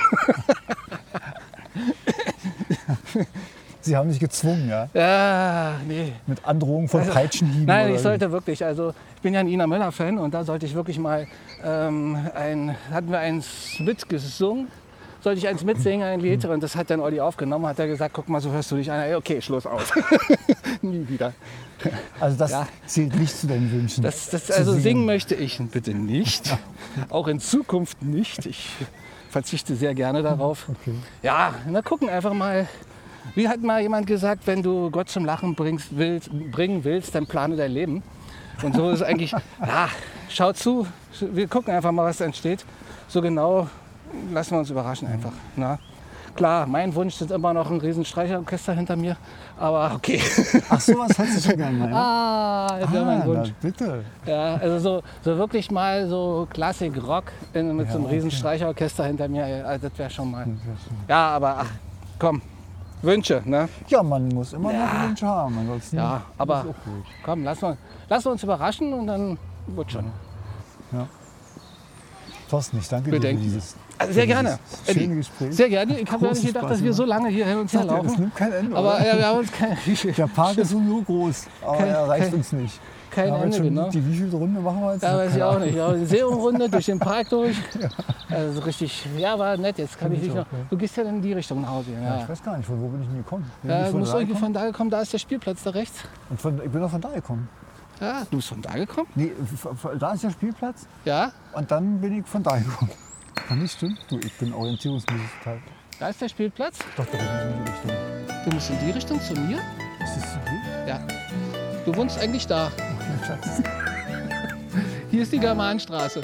Sie haben sich gezwungen, ja? Ja, nee. Mit Androhung von also, Peitschenhieben? Nein, ich sollte wirklich, also ich bin ja ein Ina Möller-Fan und da sollte ich wirklich mal, ähm, ein, hatten wir eins mitgesungen, sollte ich eins mitsingen, ein Lied, und das hat dann Olli aufgenommen, hat er gesagt, guck mal, so hörst du dich an, okay, Schluss aus. Nie wieder. Also das ja. zählt nicht zu deinen Wünschen? Das, das, also singen. singen möchte ich bitte nicht, auch in Zukunft nicht. Ich verzichte sehr gerne darauf. Okay. Ja, na gucken einfach mal. Wie hat mal jemand gesagt, wenn du Gott zum Lachen bringst, willst, bringen willst, dann plane dein Leben. Und so ist es eigentlich, ja, schau zu, wir gucken einfach mal, was entsteht. So genau lassen wir uns überraschen einfach. Na? Klar, mein Wunsch sind immer noch ein riesen Streicherorchester hinter mir, aber okay. Ach so, was hättest du schon gerne? Ja? Ah, das wäre mein Wunsch. Na, bitte. Ja, also so, so wirklich mal so Klassik-Rock in, mit ja, so einem riesen okay. Streicherorchester hinter mir, also das wäre schon mal. Ja, aber ach, komm. Wünsche, ne? Ja, man muss immer ja. noch Wünsche haben. Ansonsten ja, aber komm, lass uns, lass uns überraschen und dann wird schon. Ja. Thorsten, ich danke Bedenken. dir für dieses, also sehr gerne. schöne Gespräch. Sehr gerne. Ich habe ja nicht gedacht, Spaß, dass wir so lange hier hin und her laufen. Das nimmt kein Ende. Aber ja, wir haben uns kein, der Park ist so groß, aber kein, er reicht kein, uns nicht. Kein Ende, schon genau. Die wievielte Runde machen wir jetzt? Ja, weiß ich auch nicht. Ja, die Seerunde durch den Park durch. Ja. Also richtig, ja, war nett. Jetzt kann ich dich noch. Du gehst ja in die Richtung nach Hause. Ja. Ja, ich weiß gar nicht, von wo bin ich denn gekommen? Bin ja, du musst irgendwie von da gekommen, da ist der Spielplatz da rechts. Und von, ich bin auch von da gekommen. Ja, du bist von da gekommen? Nee, da ist der Spielplatz. Ja. Und dann bin ich von da gekommen. Kann nicht stimmen? Du, ich bin orientierungsmäßig total. Da ist der Spielplatz? Doch, da bin ich in die Richtung. Du musst in die Richtung zu mir? Ist das zu dir? Ja. Du wohnst eigentlich da. Okay, Schatz. Hier ist die Germanstraße.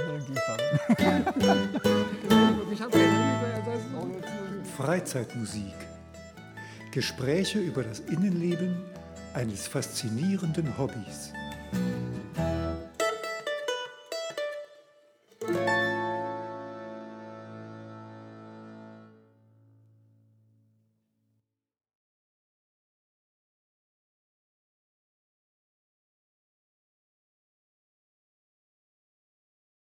Freizeitmusik. Gespräche über das Innenleben eines faszinierenden Hobbys.